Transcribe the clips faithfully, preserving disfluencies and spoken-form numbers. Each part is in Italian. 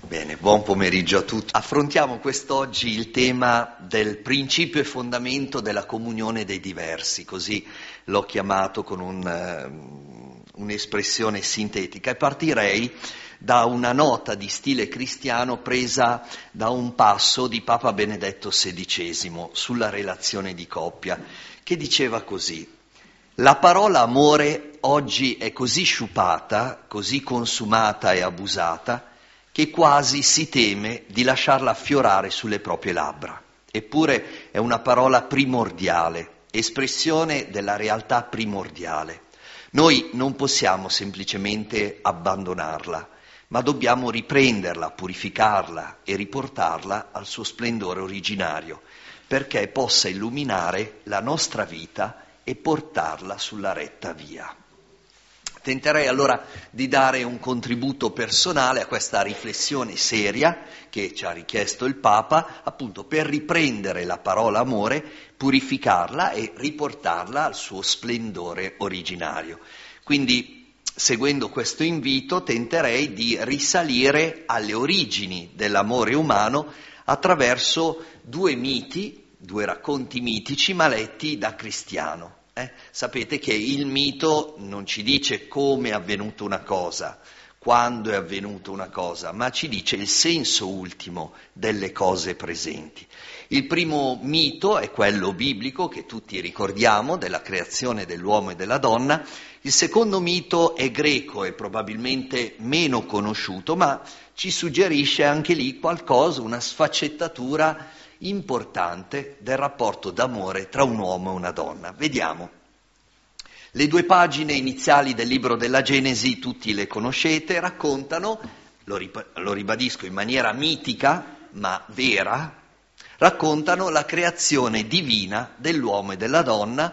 Bene, buon pomeriggio a tutti. Affrontiamo quest'oggi il tema del principio e fondamento della comunione dei diversi, così l'ho chiamato con un, uh, un'espressione sintetica, e partirei da una nota di stile cristiano presa da un passo di Papa Benedetto sedicesimo sulla relazione di coppia, che diceva così: la parola amore oggi è così sciupata, così consumata e abusata, che quasi si teme di lasciarla affiorare sulle proprie labbra. Eppure è una parola primordiale, espressione della realtà primordiale. Noi non possiamo semplicemente abbandonarla, ma dobbiamo riprenderla, purificarla e riportarla al suo splendore originario, perché possa illuminare la nostra vita e portarla sulla retta via. Tenterei allora di dare un contributo personale a questa riflessione seria che ci ha richiesto il Papa, appunto per riprendere la parola amore, purificarla e riportarla al suo splendore originario. Quindi, seguendo questo invito, tenterei di risalire alle origini dell'amore umano attraverso due miti, due racconti mitici, ma letti da cristiano. Eh, sapete che il mito non ci dice come è avvenuta una cosa, quando è avvenuta una cosa, ma ci dice il senso ultimo delle cose presenti. Il primo mito è quello biblico che tutti ricordiamo, della creazione dell'uomo e della donna. Il secondo mito è greco e probabilmente meno conosciuto, ma ci suggerisce anche lì qualcosa, una sfaccettatura importante del rapporto d'amore tra un uomo e una donna. Vediamo. Le due pagine iniziali del libro della Genesi, tutti le conoscete, raccontano, lo, rip- lo ribadisco in maniera mitica ma vera, raccontano la creazione divina dell'uomo e della donna,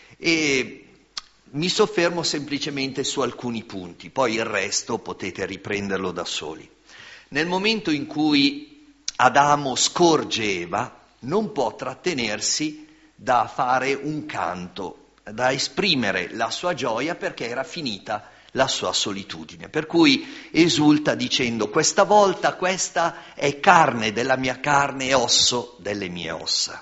e mi soffermo semplicemente su alcuni punti, poi il resto potete riprenderlo da soli. Nel momento in cui Adamo scorge Eva, non può trattenersi da fare un canto, da esprimere la sua gioia perché era finita la sua solitudine. Per cui esulta dicendo: questa volta questa è carne della mia carne e osso delle mie ossa.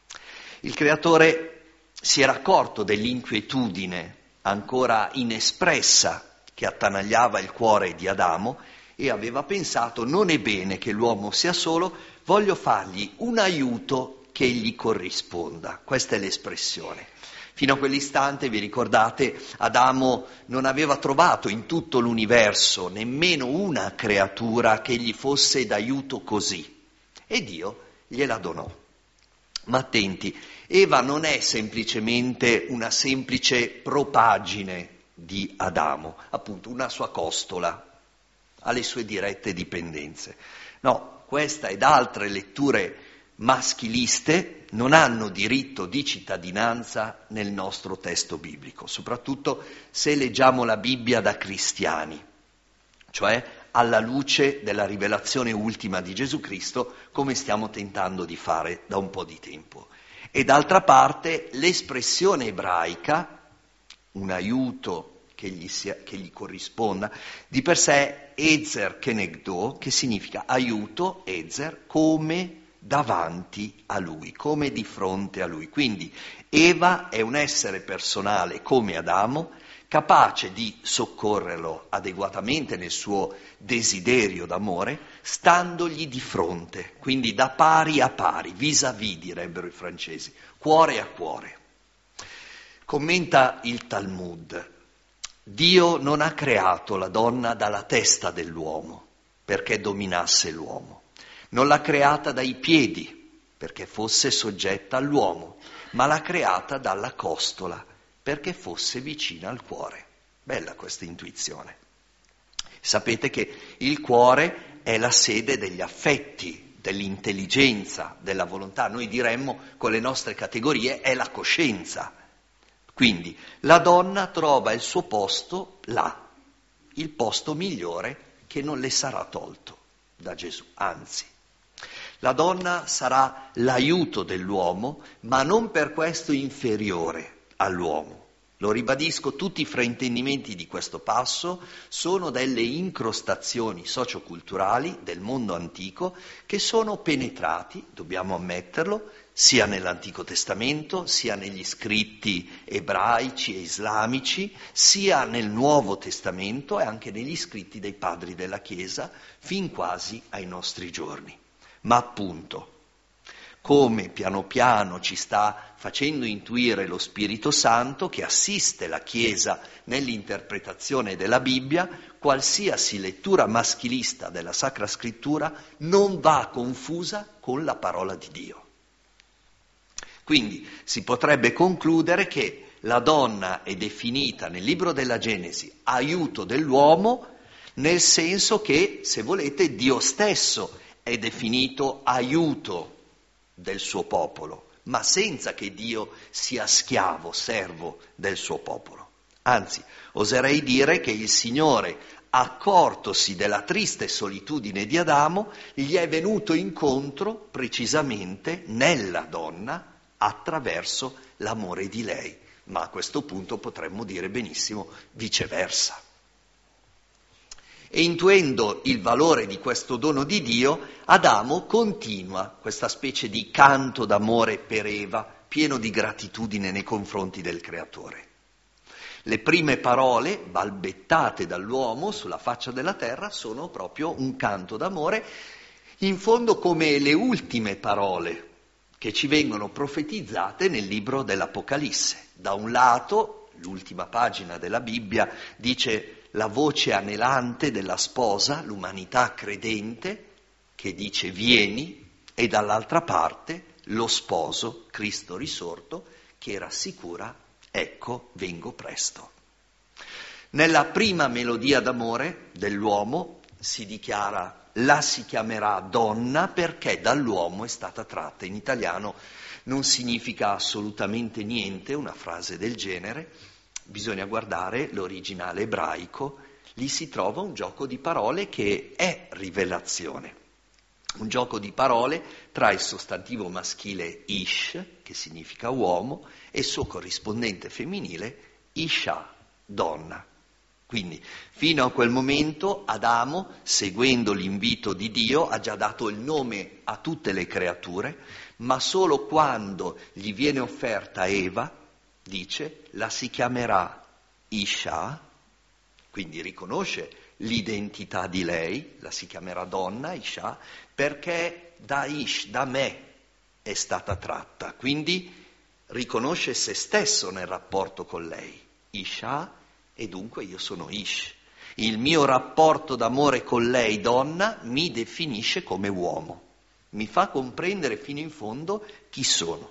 Il Creatore si era accorto dell'inquietudine ancora inespressa che attanagliava il cuore di Adamo e aveva pensato: non è bene che l'uomo sia solo, voglio fargli un aiuto che gli corrisponda. Questa è l'espressione. Fino a quell'istante, vi ricordate, Adamo non aveva trovato in tutto l'universo nemmeno una creatura che gli fosse d'aiuto così, e Dio gliela donò. Ma attenti, Eva non è semplicemente una semplice propagine di Adamo, appunto una sua costola, alle sue dirette dipendenze. No, questa ed altre letture maschiliste non hanno diritto di cittadinanza nel nostro testo biblico, soprattutto se leggiamo la Bibbia da cristiani, cioè alla luce della rivelazione ultima di Gesù Cristo, come stiamo tentando di fare da un po' di tempo. E d'altra parte l'espressione ebraica, un aiuto che gli, sia, che gli corrisponda, di per sé ezer kenegdo, che significa aiuto, ezer, come davanti a lui, come di fronte a lui. Quindi Eva è un essere personale come Adamo, capace di soccorrerlo adeguatamente nel suo desiderio d'amore, standogli di fronte, quindi da pari a pari, vis-à-vis direbbero i francesi, cuore a cuore. Commenta il Talmud: Dio non ha creato la donna dalla testa dell'uomo perché dominasse l'uomo, non l'ha creata dai piedi perché fosse soggetta all'uomo, ma l'ha creata dalla costola perché fosse vicina al cuore. Bella questa intuizione. Sapete che il cuore è la sede degli affetti, dell'intelligenza, della volontà. Noi diremmo con le nostre categorie è la coscienza. Quindi la donna trova il suo posto là, il posto migliore che non le sarà tolto da Gesù, anzi. La donna sarà l'aiuto dell'uomo, ma non per questo inferiore all'uomo. Lo ribadisco, tutti i fraintendimenti di questo passo sono delle incrostazioni socioculturali del mondo antico che sono penetrati, dobbiamo ammetterlo, sia nell'Antico Testamento, sia negli scritti ebraici e islamici, sia nel Nuovo Testamento e anche negli scritti dei padri della Chiesa, fin quasi ai nostri giorni. Ma appunto, come piano piano ci sta facendo intuire lo Spirito Santo che assiste la Chiesa nell'interpretazione della Bibbia, qualsiasi lettura maschilista della Sacra Scrittura non va confusa con la parola di Dio. Quindi si potrebbe concludere che la donna è definita nel libro della Genesi aiuto dell'uomo, nel senso che, se volete, Dio stesso è definito aiuto del suo popolo, ma senza che Dio sia schiavo, servo del suo popolo. Anzi, oserei dire che il Signore, accortosi della triste solitudine di Adamo, gli è venuto incontro precisamente nella donna attraverso l'amore di lei, ma a questo punto potremmo dire benissimo viceversa. E intuendo il valore di questo dono di Dio, Adamo continua questa specie di canto d'amore per Eva, pieno di gratitudine nei confronti del Creatore. Le prime parole balbettate dall'uomo sulla faccia della terra sono proprio un canto d'amore, in fondo come le ultime parole che ci vengono profetizzate nel libro dell'Apocalisse. Da un lato, l'ultima pagina della Bibbia dice la voce anelante della sposa, l'umanità credente, che dice vieni, e dall'altra parte lo sposo, Cristo risorto, che rassicura ecco vengo presto. Nella prima melodia d'amore dell'uomo si dichiara la si chiamerà donna perché dall'uomo è stata tratta. In italiano non significa assolutamente niente una frase del genere. Bisogna guardare l'originale ebraico, lì si trova un gioco di parole che è rivelazione. Un gioco di parole tra il sostantivo maschile ish, che significa uomo, e il suo corrispondente femminile isha, donna. Quindi fino a quel momento Adamo, seguendo l'invito di Dio, ha già dato il nome a tutte le creature, ma solo quando gli viene offerta Eva, dice, la si chiamerà Isha, quindi riconosce l'identità di lei, la si chiamerà donna, Isha, perché da Ish, da me, è stata tratta. Quindi riconosce se stesso nel rapporto con lei, Isha, e dunque io sono Ish. Il mio rapporto d'amore con lei, donna, mi definisce come uomo, mi fa comprendere fino in fondo chi sono.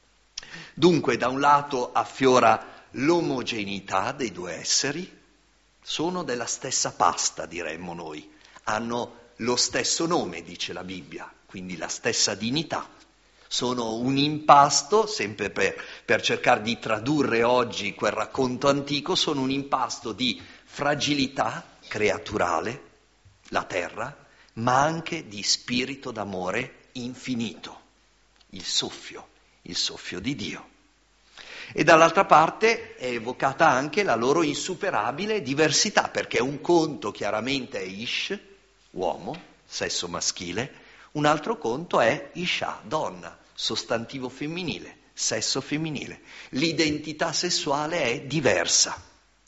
Dunque, da un lato affiora l'omogeneità dei due esseri, sono della stessa pasta, diremmo noi, hanno lo stesso nome, dice la Bibbia, quindi la stessa dignità. Sono un impasto, sempre per, per cercare di tradurre oggi quel racconto antico, sono un impasto di fragilità creaturale, la terra, ma anche di spirito d'amore infinito, il soffio. il soffio di Dio. E dall'altra parte è evocata anche la loro insuperabile diversità, perché un conto chiaramente è Ish, uomo, sesso maschile, un altro conto è Isha, donna, sostantivo femminile, sesso femminile. L'identità sessuale è diversa.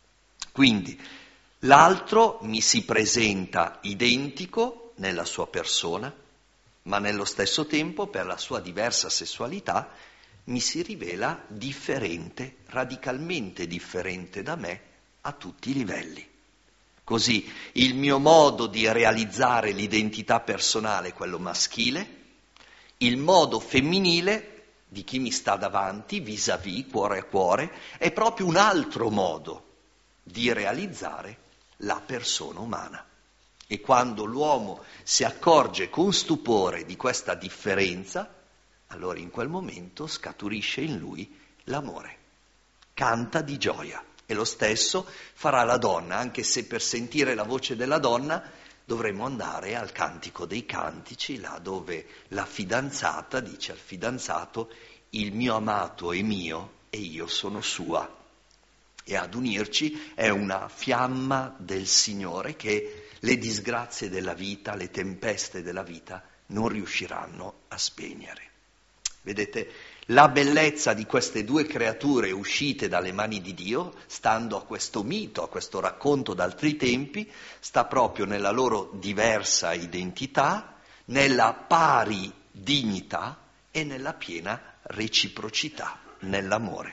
Quindi l'altro mi si presenta identico nella sua persona, ma nello stesso tempo, per la sua diversa sessualità, mi si rivela differente, radicalmente differente da me a tutti i livelli. Così il mio modo di realizzare l'identità personale è quello maschile, il modo femminile di chi mi sta davanti, vis-à-vis, cuore a cuore, è proprio un altro modo di realizzare la persona umana. E quando l'uomo si accorge con stupore di questa differenza, allora in quel momento scaturisce in lui l'amore, canta di gioia. E lo stesso farà la donna, anche se per sentire la voce della donna dovremo andare al Cantico dei Cantici, là dove la fidanzata dice al fidanzato: il mio amato è mio e io sono sua. e ad unirci è una fiamma del Signore che le disgrazie della vita, le tempeste della vita non riusciranno a spegnere. Vedete, la bellezza di queste due creature uscite dalle mani di Dio, stando a questo mito, a questo racconto d'altri tempi, sta proprio nella loro diversa identità, nella pari dignità e nella piena reciprocità, nell'amore.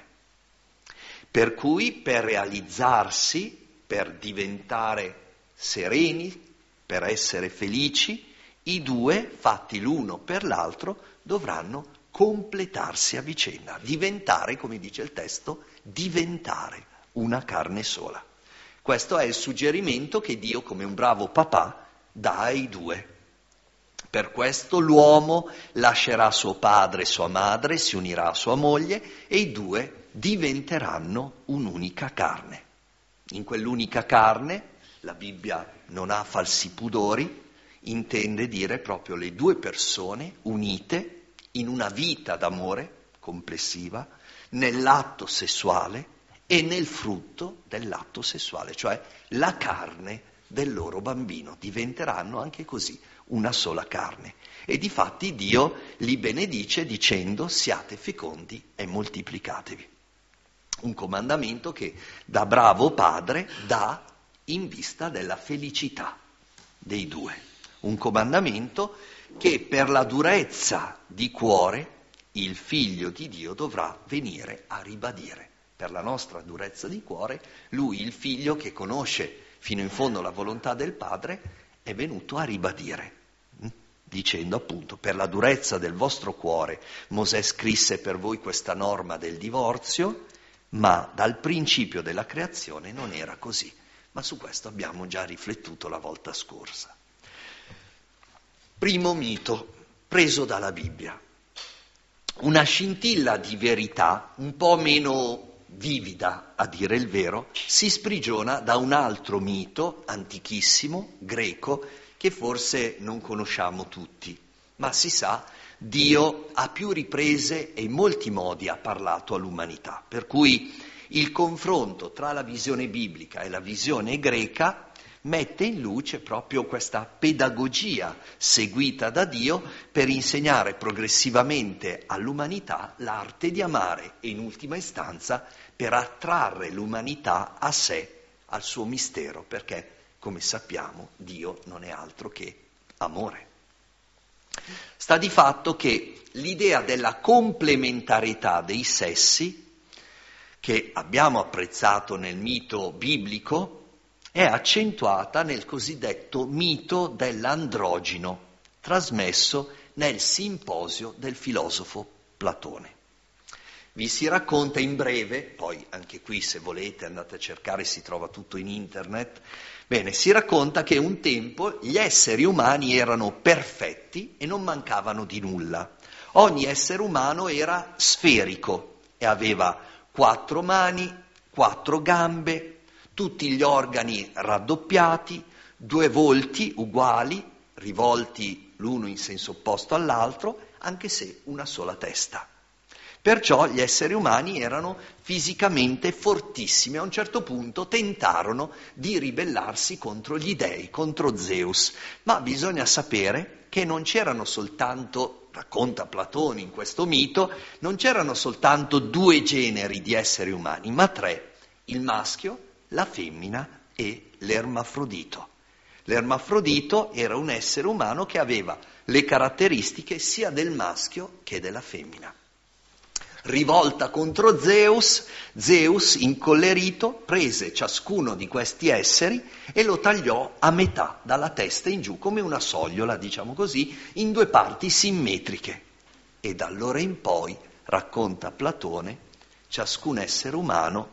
Per cui per realizzarsi, per diventare sereni, per essere felici, i due, fatti l'uno per l'altro, dovranno completarsi a vicenda, diventare, come dice il testo, diventare una carne sola. Questo è il suggerimento che Dio, come un bravo papà, dà ai due. Per questo l'uomo lascerà suo padre e sua madre, si unirà a sua moglie e i due diventeranno un'unica carne. In quell'unica carne, la Bibbia non ha falsi pudori, intende dire proprio le due persone unite in una vita d'amore complessiva, nell'atto sessuale e nel frutto dell'atto sessuale, cioè la carne del loro bambino. Diventeranno anche così una sola carne. E difatti Dio li benedice dicendo: siate fecondi e moltiplicatevi. Un comandamento che da bravo padre dà in vista della felicità dei due. Un comandamento che per la durezza di cuore il Figlio di Dio dovrà venire a ribadire. Per la nostra durezza di cuore, lui, il Figlio che conosce fino in fondo la volontà del Padre, è venuto a ribadire, dicendo appunto: per la durezza del vostro cuore Mosè scrisse per voi questa norma del divorzio, ma dal principio della creazione non era così. Ma su questo abbiamo già riflettuto la volta scorsa. Primo mito, preso dalla Bibbia. Una scintilla di verità, un po' meno vivida, a dire il vero, si sprigiona da un altro mito antichissimo, greco, che forse non conosciamo tutti, ma si sa, Dio a più riprese e in molti modi ha parlato all'umanità, per cui il confronto tra la visione biblica e la visione greca mette in luce proprio questa pedagogia seguita da Dio per insegnare progressivamente all'umanità l'arte di amare e in ultima istanza per attrarre l'umanità a sé, al suo mistero, perché, come sappiamo, Dio non è altro che amore. Sta di fatto che l'idea della complementarietà dei sessi, che abbiamo apprezzato nel mito biblico, è accentuata nel cosiddetto mito dell'androgino, trasmesso nel simposio del filosofo Platone. Vi si racconta in breve, poi anche qui se volete andate a cercare, si trova tutto in internet, bene, si racconta che un tempo gli esseri umani erano perfetti e non mancavano di nulla. Ogni essere umano era sferico e aveva quattro mani, quattro gambe, tutti gli organi raddoppiati, due volti uguali, rivolti l'uno in senso opposto all'altro, anche se una sola testa. Perciò gli esseri umani erano fisicamente fortissimi. A un certo punto tentarono di ribellarsi contro gli dei, contro Zeus. Ma bisogna sapere che non c'erano soltanto, racconta Platone in questo mito, non c'erano soltanto due generi di esseri umani, ma tre: il maschio, la femmina e l'ermafrodito. L'ermafrodito era un essere umano che aveva le caratteristiche sia del maschio che della femmina. Rivolta contro Zeus, Zeus, incollerito, prese ciascuno di questi esseri e lo tagliò a metà, dalla testa in giù, come una sogliola, diciamo così, in due parti simmetriche. E da allora in poi, racconta Platone, ciascun essere umano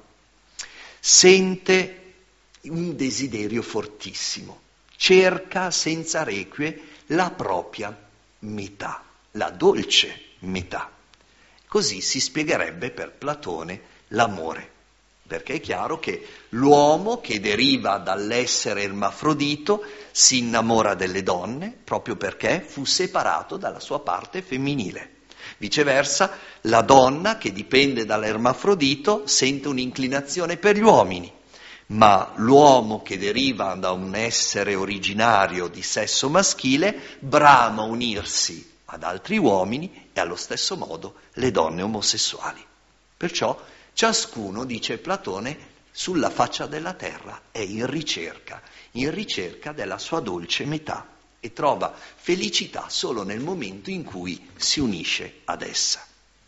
sente un desiderio fortissimo, cerca senza requie la propria metà, la dolce metà. Così si spiegherebbe per Platone l'amore, perché è chiaro che l'uomo che deriva dall'essere ermafrodito si innamora delle donne proprio perché fu separato dalla sua parte femminile. Viceversa, la donna, che dipende dall'ermafrodito, sente un'inclinazione per gli uomini, ma l'uomo, che deriva da un essere originario di sesso maschile, brama unirsi ad altri uomini e allo stesso modo le donne omosessuali. Perciò ciascuno, dice Platone, sulla faccia della terra è in ricerca, in ricerca della sua dolce metà e trova felicità solo nel momento in cui si unisce ad essa.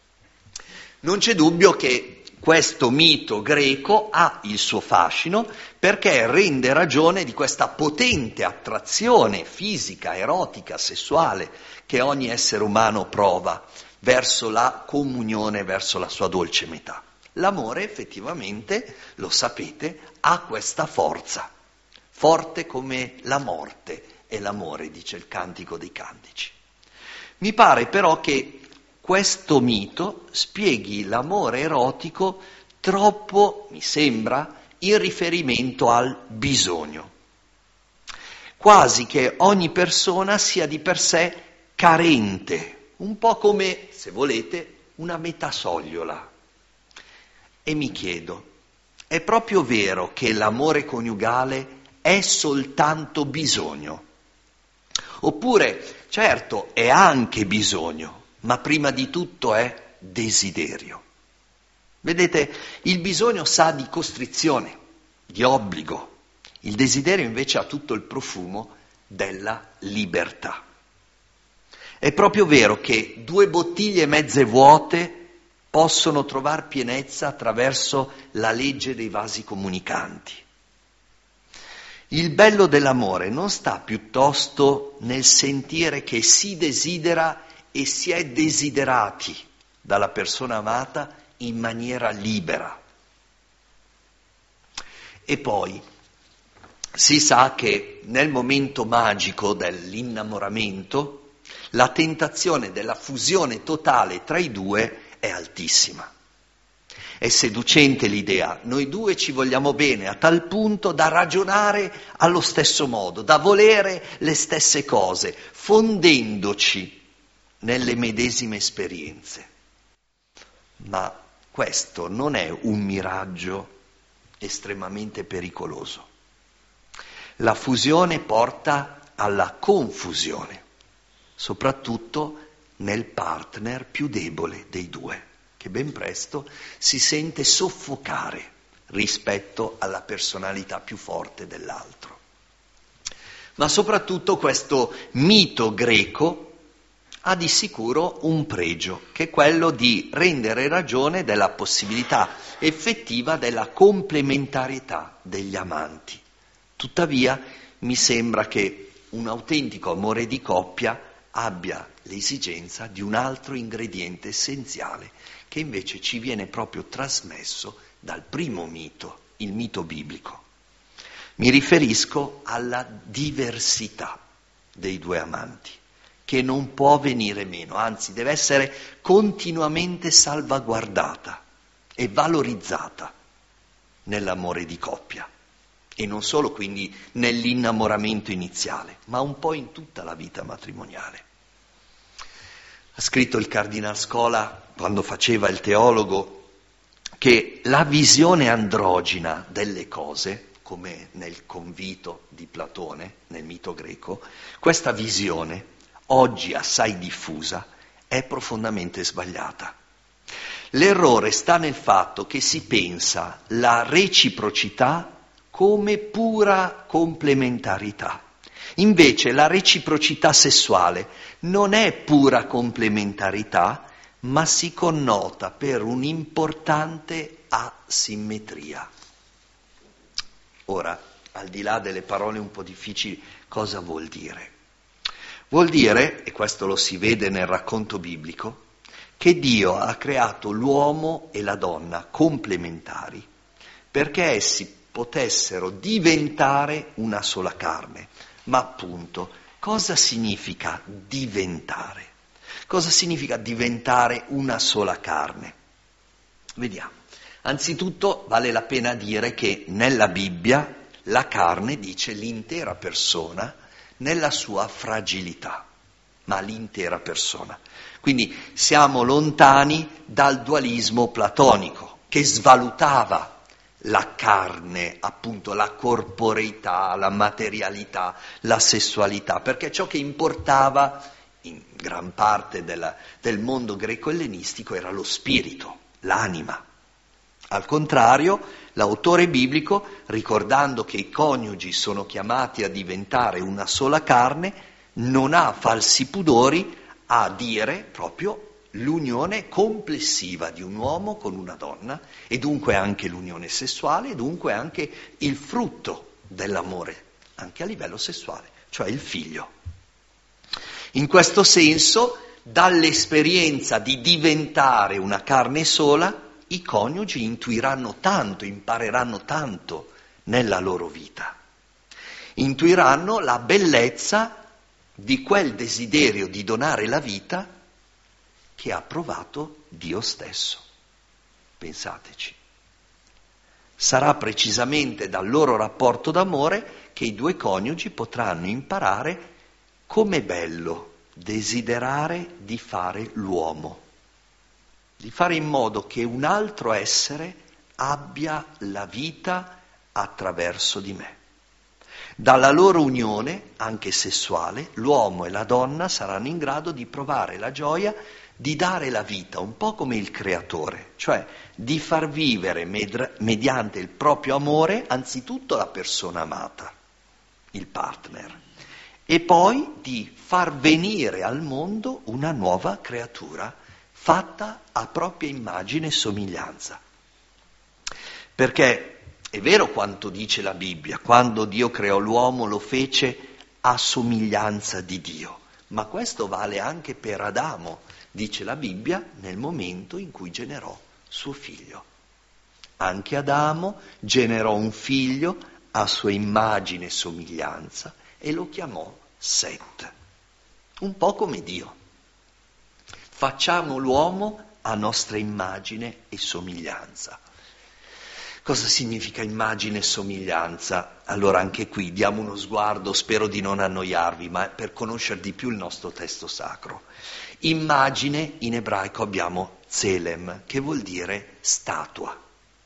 Non c'è dubbio che questo mito greco ha il suo fascino perché rende ragione di questa potente attrazione fisica, erotica, sessuale che ogni essere umano prova verso la comunione, verso la sua dolce metà. L'amore effettivamente, lo sapete, ha questa forza, forte come la morte è l'amore, dice il Cantico dei Cantici. Mi pare però che questo mito spieghi l'amore erotico troppo, mi sembra, in riferimento al bisogno. Quasi che ogni persona sia di per sé carente, un po' come, se volete, una metasogliola. E mi chiedo, è proprio vero che l'amore coniugale è soltanto bisogno? Oppure, certo, è anche bisogno, ma prima di tutto è desiderio. Vedete, il bisogno sa di costrizione, di obbligo. Il desiderio invece ha tutto il profumo della libertà. È proprio vero che due bottiglie mezze vuote possono trovare pienezza attraverso la legge dei vasi comunicanti. Il bello dell'amore non sta piuttosto nel sentire che si desidera e si è desiderati dalla persona amata in maniera libera. E poi si sa che nel momento magico dell'innamoramento la tentazione della fusione totale tra i due è altissima. È seducente l'idea, noi due ci vogliamo bene a tal punto da ragionare allo stesso modo, da volere le stesse cose, fondendoci nelle medesime esperienze. Ma questo non è un miraggio estremamente pericoloso. La fusione porta alla confusione, soprattutto nel partner più debole dei due, che ben presto si sente soffocare rispetto alla personalità più forte dell'altro. Ma soprattutto questo mito greco ha di sicuro un pregio, che è quello di rendere ragione della possibilità effettiva della complementarietà degli amanti. Tuttavia, mi sembra che un autentico amore di coppia abbia l'esigenza di un altro ingrediente essenziale, che invece ci viene proprio trasmesso dal primo mito, il mito biblico. Mi riferisco alla diversità dei due amanti, che non può venire meno, anzi deve essere continuamente salvaguardata e valorizzata nell'amore di coppia. E non solo quindi nell'innamoramento iniziale, ma un po' in tutta la vita matrimoniale. Ha scritto il Cardinal Scola, quando faceva il teologo, che la visione androgina delle cose, come nel convito di Platone, nel mito greco, questa visione, oggi assai diffusa, è profondamente sbagliata. L'errore sta nel fatto che si pensa la reciprocità come pura complementarità. Invece la reciprocità sessuale non è pura complementarità, ma si connota per un'importante asimmetria. Ora, al di là delle parole un po' difficili, cosa vuol dire? Vuol dire, e questo lo si vede nel racconto biblico, che Dio ha creato l'uomo e la donna complementari perché essi potessero diventare una sola carne. Ma appunto, cosa significa diventare? Cosa significa diventare una sola carne? Vediamo. Anzitutto vale la pena dire che nella Bibbia la carne dice l'intera persona nella sua fragilità. ma l'intera persona. Quindi siamo lontani dal dualismo platonico, che svalutava la carne, appunto la corporeità, la materialità, la sessualità, perché ciò che importava in gran parte della, del mondo greco-ellenistico era lo spirito, l'anima. Al contrario, l'autore biblico, ricordando che i coniugi sono chiamati a diventare una sola carne, non ha falsi pudori a dire proprio l'unione complessiva di un uomo con una donna e dunque anche l'unione sessuale e dunque anche il frutto dell'amore, anche a livello sessuale, cioè il figlio. In questo senso, dall'esperienza di diventare una carne sola, i coniugi intuiranno tanto, impareranno tanto nella loro vita. Intuiranno la bellezza di quel desiderio di donare la vita che ha provato Dio stesso. Pensateci. Sarà precisamente dal loro rapporto d'amore che i due coniugi potranno imparare com'è bello desiderare di fare l'uomo, di fare in modo che un altro essere abbia la vita attraverso di me. Dalla loro unione, anche sessuale, l'uomo e la donna saranno in grado di provare la gioia di dare la vita, un po' come il creatore, cioè di far vivere med- mediante il proprio amore anzitutto la persona amata, il partner, e poi di far venire al mondo una nuova creatura fatta a propria immagine e somiglianza. Perché è vero quanto dice la Bibbia, quando Dio creò l'uomo lo fece a somiglianza di Dio, ma questo vale anche per Adamo, dice la Bibbia, nel momento in cui generò suo figlio. Anche Adamo generò un figlio a sua immagine e somiglianza e lo chiamò Set, un po' come Dio. Facciamo l'uomo a nostra immagine e somiglianza. Cosa significa immagine e somiglianza? Allora anche qui diamo uno sguardo, spero di non annoiarvi, ma per conoscere di più il nostro testo sacro. Immagine, in ebraico abbiamo tselem, che vuol dire statua.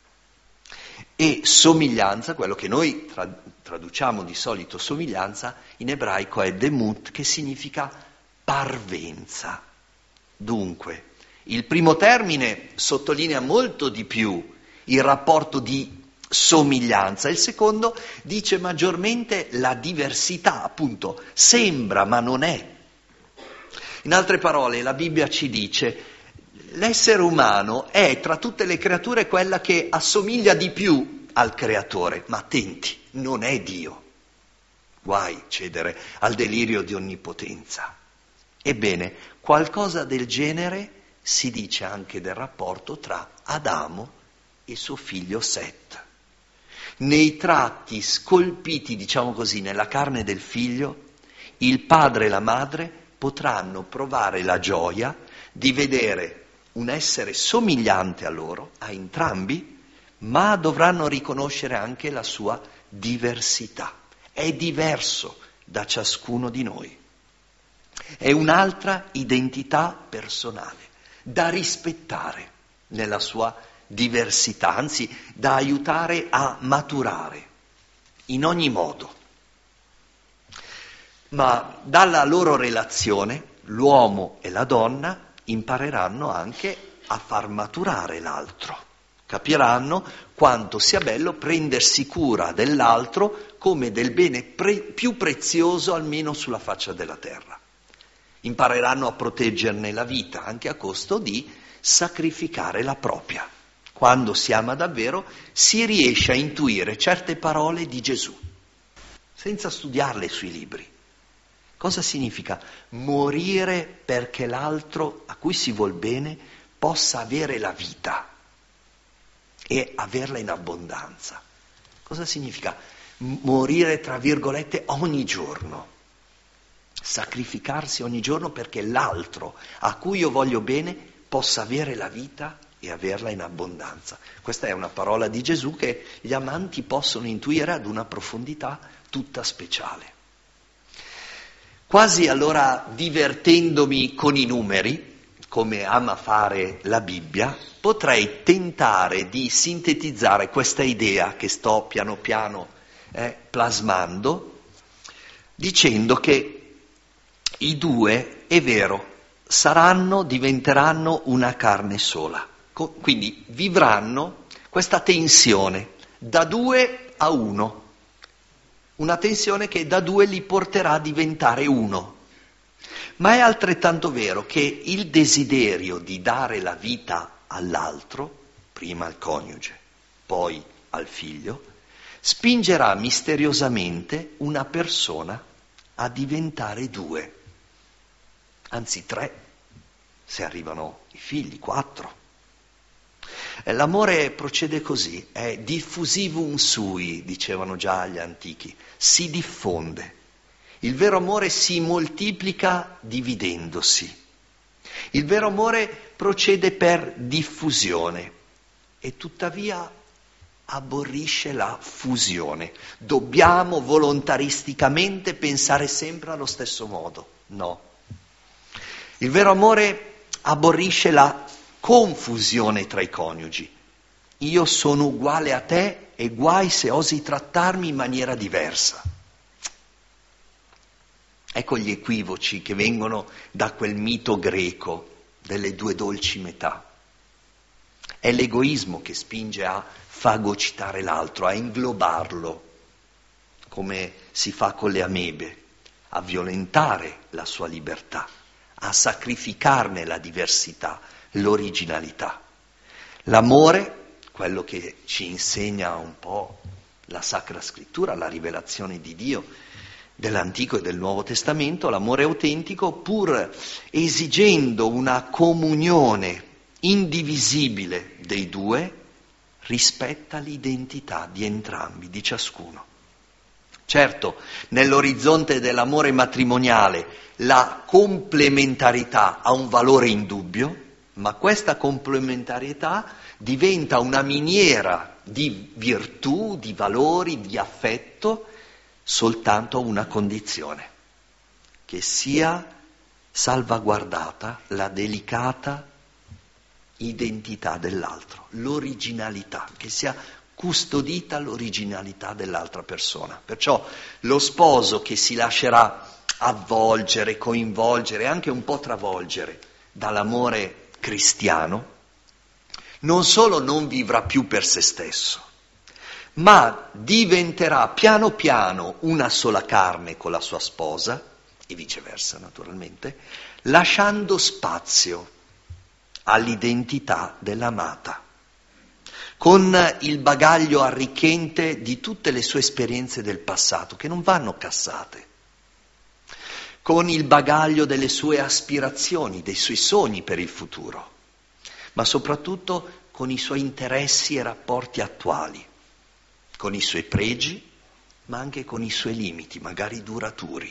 E somiglianza, quello che noi tra- traduciamo di solito somiglianza, in ebraico è demut, che significa parvenza. Dunque, il primo termine sottolinea molto di più il rapporto di somiglianza, il secondo dice maggiormente la diversità, appunto, sembra ma non è. In altre parole, la Bibbia ci dice, l'essere umano è tra tutte le creature quella che assomiglia di più al creatore, ma attenti, non è Dio. Guai cedere al delirio di onnipotenza. Ebbene, qualcosa del genere si dice anche del rapporto tra Adamo e suo figlio Set. Nei tratti scolpiti, diciamo così, nella carne del figlio, il padre e la madre potranno provare la gioia di vedere un essere somigliante a loro, a entrambi, ma dovranno riconoscere anche la sua diversità. È diverso da ciascuno di noi. È un'altra identità personale, da rispettare nella sua diversità, anzi da aiutare a maturare in ogni modo. Ma dalla loro relazione l'uomo e la donna impareranno anche a far maturare l'altro, capiranno quanto sia bello prendersi cura dell'altro come del bene pre- più prezioso almeno sulla faccia della terra. Impareranno a proteggerne la vita anche a costo di sacrificare la propria. Quando si ama davvero si riesce a intuire certe parole di Gesù, senza studiarle sui libri. Cosa significa morire perché l'altro a cui si vuol bene possa avere la vita e averla in abbondanza? Cosa significa morire, tra virgolette, ogni giorno? Sacrificarsi ogni giorno perché l'altro a cui io voglio bene possa avere la vita e averla in abbondanza. Questa è una parola di Gesù che gli amanti possono intuire ad una profondità tutta speciale. Quasi allora divertendomi con i numeri, come ama fare la Bibbia, potrei tentare di sintetizzare questa idea che sto piano piano eh, plasmando, dicendo che i due, è vero, saranno, diventeranno una carne sola, Co- quindi vivranno questa tensione da due a uno. Una tensione che da due li porterà a diventare uno. Ma è altrettanto vero che il desiderio di dare la vita all'altro, prima al coniuge, poi al figlio, spingerà misteriosamente una persona a diventare due, anzi tre, se arrivano i figli, quattro. L'amore procede così, è diffusivum sui, dicevano già gli antichi, si diffonde. Il vero amore si moltiplica dividendosi. Il vero amore procede per diffusione e tuttavia aborrisce la fusione. Dobbiamo volontaristicamente pensare sempre allo stesso modo. No. Il vero amore aborrisce la confusione tra i coniugi. Io sono uguale a te e guai se osi trattarmi in maniera diversa. Ecco gli equivoci che vengono da quel mito greco delle due dolci metà. È l'egoismo che spinge a fagocitare l'altro, a inglobarlo, come si fa con le amebe, a violentare la sua libertà, a sacrificarne la diversità, l'originalità. L'amore, quello che ci insegna un po' la Sacra Scrittura, la rivelazione di Dio dell'Antico e del Nuovo Testamento, l'amore autentico, pur esigendo una comunione indivisibile dei due, rispetta l'identità di entrambi, di ciascuno. Certo, nell'orizzonte dell'amore matrimoniale la complementarità ha un valore indubbio, ma questa complementarietà diventa una miniera di virtù, di valori, di affetto, soltanto a una condizione, che sia salvaguardata la delicata identità dell'altro, l'originalità, che sia custodita l'originalità dell'altra persona. Perciò lo sposo che si lascerà avvolgere, coinvolgere, anche un po' travolgere dall'amore cristiano, non solo non vivrà più per se stesso, ma diventerà piano piano una sola carne con la sua sposa, e viceversa naturalmente, lasciando spazio all'identità dell'amata, con il bagaglio arricchente di tutte le sue esperienze del passato, che non vanno cassate, con il bagaglio delle sue aspirazioni, dei suoi sogni per il futuro, ma soprattutto con i suoi interessi e rapporti attuali, con i suoi pregi, ma anche con i suoi limiti, magari duraturi.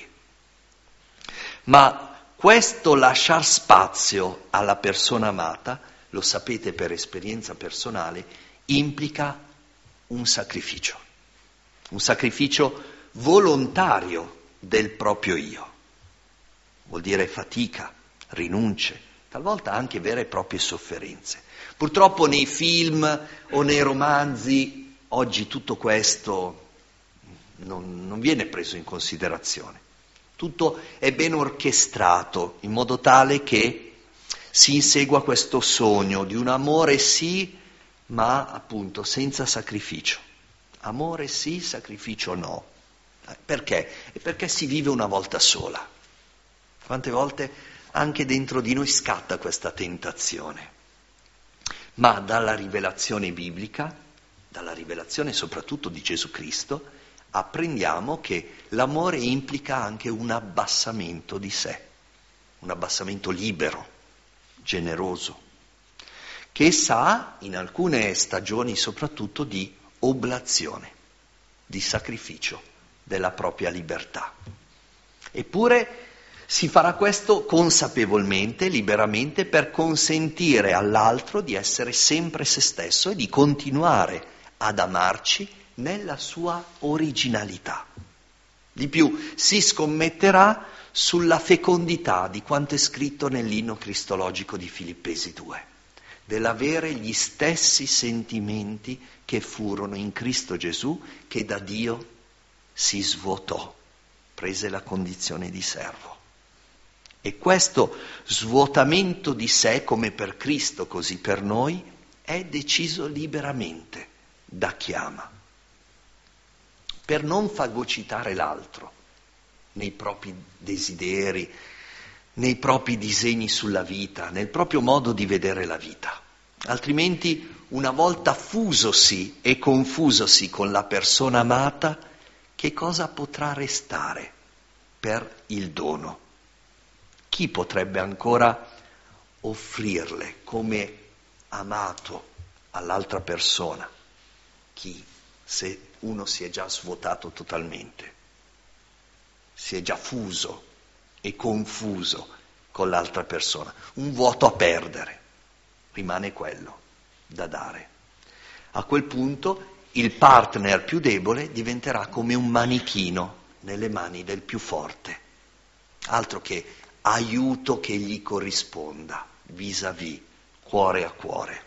Ma questo lasciar spazio alla persona amata, lo sapete per esperienza personale, implica un sacrificio, un sacrificio volontario del proprio io. Vuol dire fatica, rinunce, talvolta anche vere e proprie sofferenze. Purtroppo nei film o nei romanzi oggi tutto questo non, non viene preso in considerazione. Tutto è ben orchestrato in modo tale che si insegua questo sogno di un amore sì, ma appunto senza sacrificio. Amore sì, sacrificio no. Perché? È perché si vive una volta sola. Quante volte anche dentro di noi scatta questa tentazione. Ma dalla rivelazione biblica, dalla rivelazione soprattutto di Gesù Cristo, apprendiamo che l'amore implica anche un abbassamento di sé, un abbassamento libero, generoso, che sa in alcune stagioni soprattutto di oblazione, di sacrificio della propria libertà. Eppure si farà questo consapevolmente, liberamente, per consentire all'altro di essere sempre se stesso e di continuare ad amarci nella sua originalità. Di più, si scommetterà sulla fecondità di quanto è scritto nell'inno cristologico di Filippesi due, dell'avere gli stessi sentimenti che furono in Cristo Gesù, che da Dio si svuotò, prese la condizione di servo. E questo svuotamento di sé, come per Cristo così per noi, è deciso liberamente da chi ama, per non fagocitare l'altro nei propri desideri, nei propri disegni sulla vita, nel proprio modo di vedere la vita. Altrimenti, una volta fusosi e confusosi con la persona amata, che cosa potrà restare per il dono? Chi potrebbe ancora offrirle come amato all'altra persona? Chi, se uno si è già svuotato totalmente, si è già fuso e confuso con l'altra persona? Un vuoto a perdere, rimane quello da dare. A quel punto il partner più debole diventerà come un manichino nelle mani del più forte, altro che aiuto che gli corrisponda, vis-à-vis, cuore a cuore.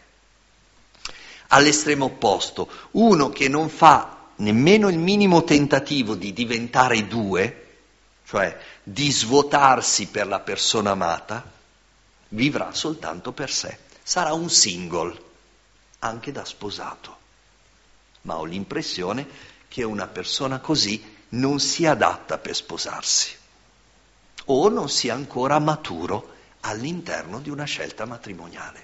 All'estremo opposto, uno che non fa nemmeno il minimo tentativo di diventare due, cioè di svuotarsi per la persona amata, vivrà soltanto per sé. Sarà un single, anche da sposato. Ma ho l'impressione che una persona così non sia adatta per sposarsi, o non sia ancora maturo all'interno di una scelta matrimoniale.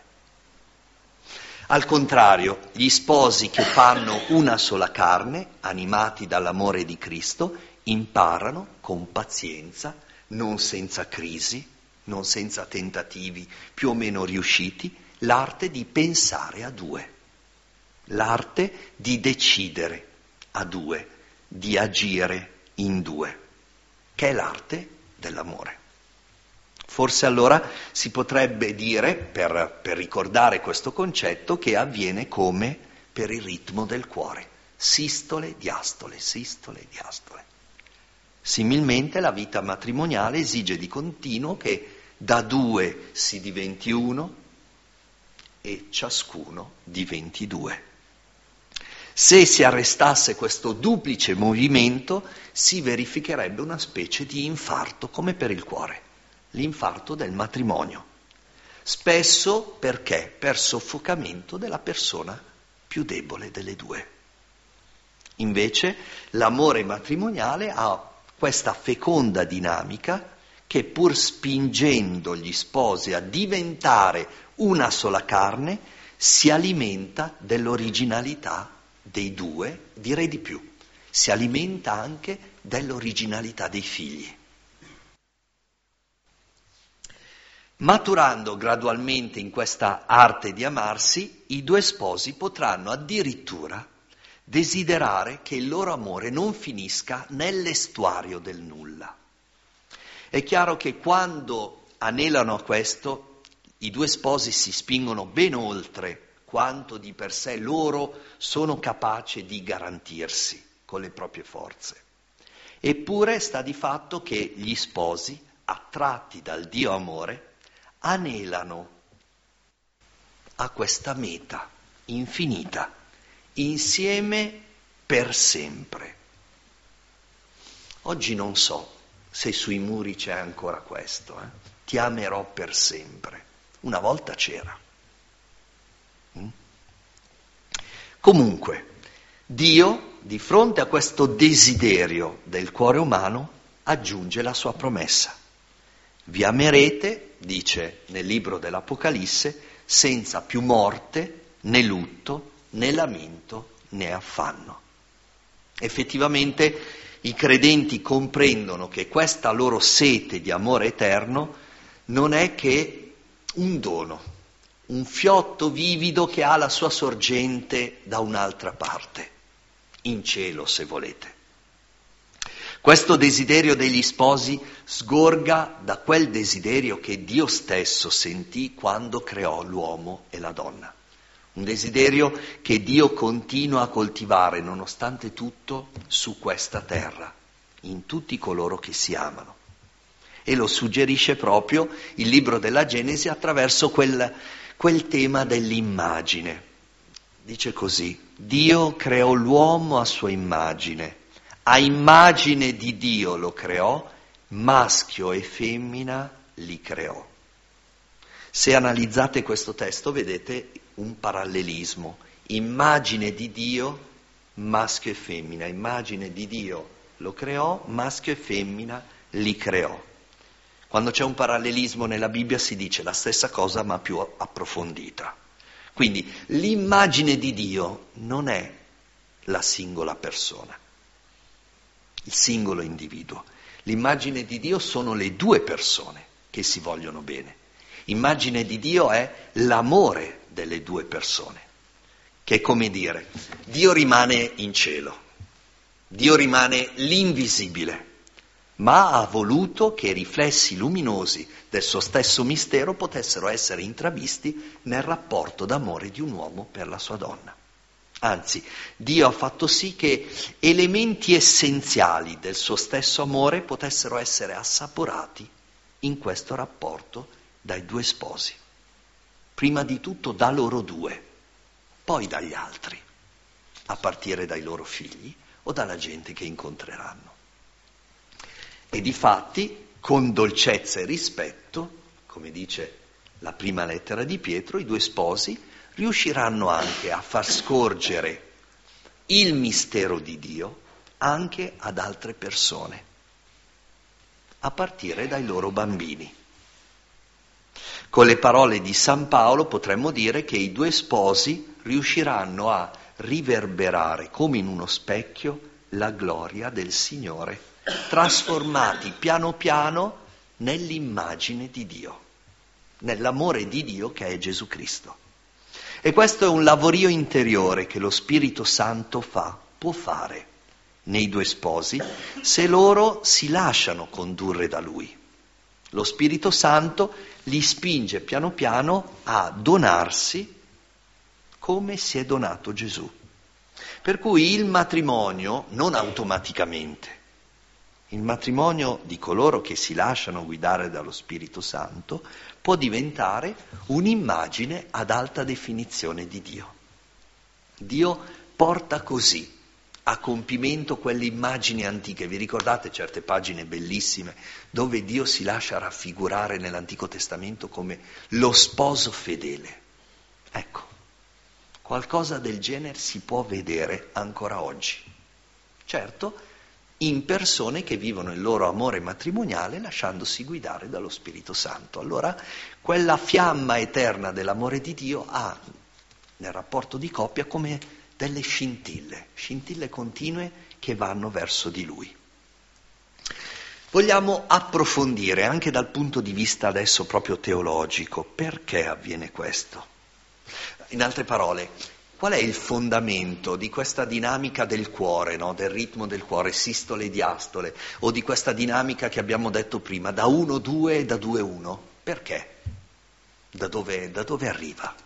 Al contrario, gli sposi che fanno una sola carne, animati dall'amore di Cristo, imparano con pazienza, non senza crisi, non senza tentativi più o meno riusciti, l'arte di pensare a due, l'arte di decidere a due, di agire in due, che è l'arte dell'amore. Forse allora si potrebbe dire, per, per ricordare questo concetto, che avviene come per il ritmo del cuore, sistole, diastole, sistole, diastole. Similmente la vita matrimoniale esige di continuo che da due si diventi uno e ciascuno diventi due. Se si arrestasse questo duplice movimento, si verificherebbe una specie di infarto, come per il cuore, l'infarto del matrimonio. Spesso perché? Per soffocamento della persona più debole delle due. Invece l'amore matrimoniale ha questa feconda dinamica che, pur spingendo gli sposi a diventare una sola carne, si alimenta dell'originalità dei due, direi di più, si alimenta anche dell'originalità dei figli. Maturando gradualmente in questa arte di amarsi, i due sposi potranno addirittura desiderare che il loro amore non finisca nell'estuario del nulla. È chiaro che quando anelano a questo, i due sposi si spingono ben oltre quanto di per sé loro sono capaci di garantirsi con le proprie forze. Eppure sta di fatto che gli sposi, attratti dal Dio amore, anelano a questa meta infinita, insieme per sempre. Oggi non so se sui muri c'è ancora questo, eh? Ti amerò per sempre. Una volta c'era. Mm? Comunque, Dio, di fronte a questo desiderio del cuore umano, aggiunge la sua promessa. Vi amerete, dice nel libro dell'Apocalisse, senza più morte, né lutto, né lamento, né affanno. Effettivamente i credenti comprendono che questa loro sete di amore eterno non è che un dono, un fiotto vivido che ha la sua sorgente da un'altra parte, in cielo se volete. Questo desiderio degli sposi sgorga da quel desiderio che Dio stesso sentì quando creò l'uomo e la donna. Un desiderio che Dio continua a coltivare nonostante tutto su questa terra, in tutti coloro che si amano. E lo suggerisce proprio il libro della Genesi attraverso quel, quel tema dell'immagine. Dice così: Dio creò l'uomo a sua immagine, a immagine di Dio lo creò, maschio e femmina li creò. Se analizzate questo testo vedete un parallelismo: immagine di Dio, maschio e femmina, immagine di Dio lo creò, maschio e femmina li creò. Quando c'è un parallelismo nella Bibbia si dice la stessa cosa ma più approfondita. Quindi l'immagine di Dio non è la singola persona, il singolo individuo. L'immagine di Dio sono le due persone che si vogliono bene. Immagine di Dio è l'amore delle due persone, che è come dire, Dio rimane in cielo, Dio rimane l'invisibile, ma ha voluto che i riflessi luminosi del suo stesso mistero potessero essere intravisti nel rapporto d'amore di un uomo per la sua donna. Anzi, Dio ha fatto sì che elementi essenziali del suo stesso amore potessero essere assaporati in questo rapporto dai due sposi. Prima di tutto da loro due, poi dagli altri, a partire dai loro figli o dalla gente che incontreranno. E difatti, con dolcezza e rispetto, come dice la prima lettera di Pietro, i due sposi riusciranno anche a far scorgere il mistero di Dio anche ad altre persone, a partire dai loro bambini. Con le parole di San Paolo potremmo dire che i due sposi riusciranno a riverberare come in uno specchio la gloria del Signore, trasformati piano piano nell'immagine di Dio, nell'amore di Dio che è Gesù Cristo. E questo è un lavorio interiore che lo Spirito Santo fa, può fare nei due sposi se loro si lasciano condurre da Lui. Lo Spirito Santo li spinge piano piano a donarsi come si è donato Gesù. Per cui il matrimonio, non automaticamente, il matrimonio di coloro che si lasciano guidare dallo Spirito Santo può diventare un'immagine ad alta definizione di Dio. Dio porta così a compimento quelle immagini antiche. Vi ricordate certe pagine bellissime dove Dio si lascia raffigurare nell'Antico Testamento come lo sposo fedele? Ecco, qualcosa del genere si può vedere ancora oggi. Certo, in persone che vivono il loro amore matrimoniale lasciandosi guidare dallo Spirito Santo. Allora, quella fiamma eterna dell'amore di Dio ha nel rapporto di coppia come delle scintille, scintille continue che vanno verso di Lui. Vogliamo approfondire anche dal punto di vista adesso proprio teologico perché avviene questo. In altre parole, qual è il fondamento di questa dinamica del cuore, no? Del ritmo del cuore, sistole e diastole, o di questa dinamica che abbiamo detto prima, da uno due e da due uno? Perché? Da dove, da dove arriva?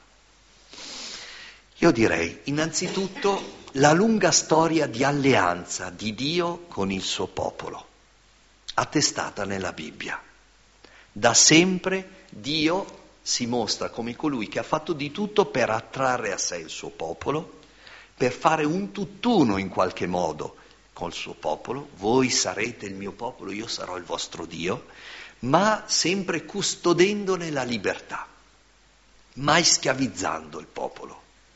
Io direi, innanzitutto, la lunga storia di alleanza di Dio con il suo popolo, attestata nella Bibbia. Da sempre Dio si mostra come colui che ha fatto di tutto per attrarre a sé il suo popolo, per fare un tutt'uno in qualche modo col suo popolo. Voi sarete il mio popolo, io sarò il vostro Dio, ma sempre custodendone la libertà, mai schiavizzando il popolo.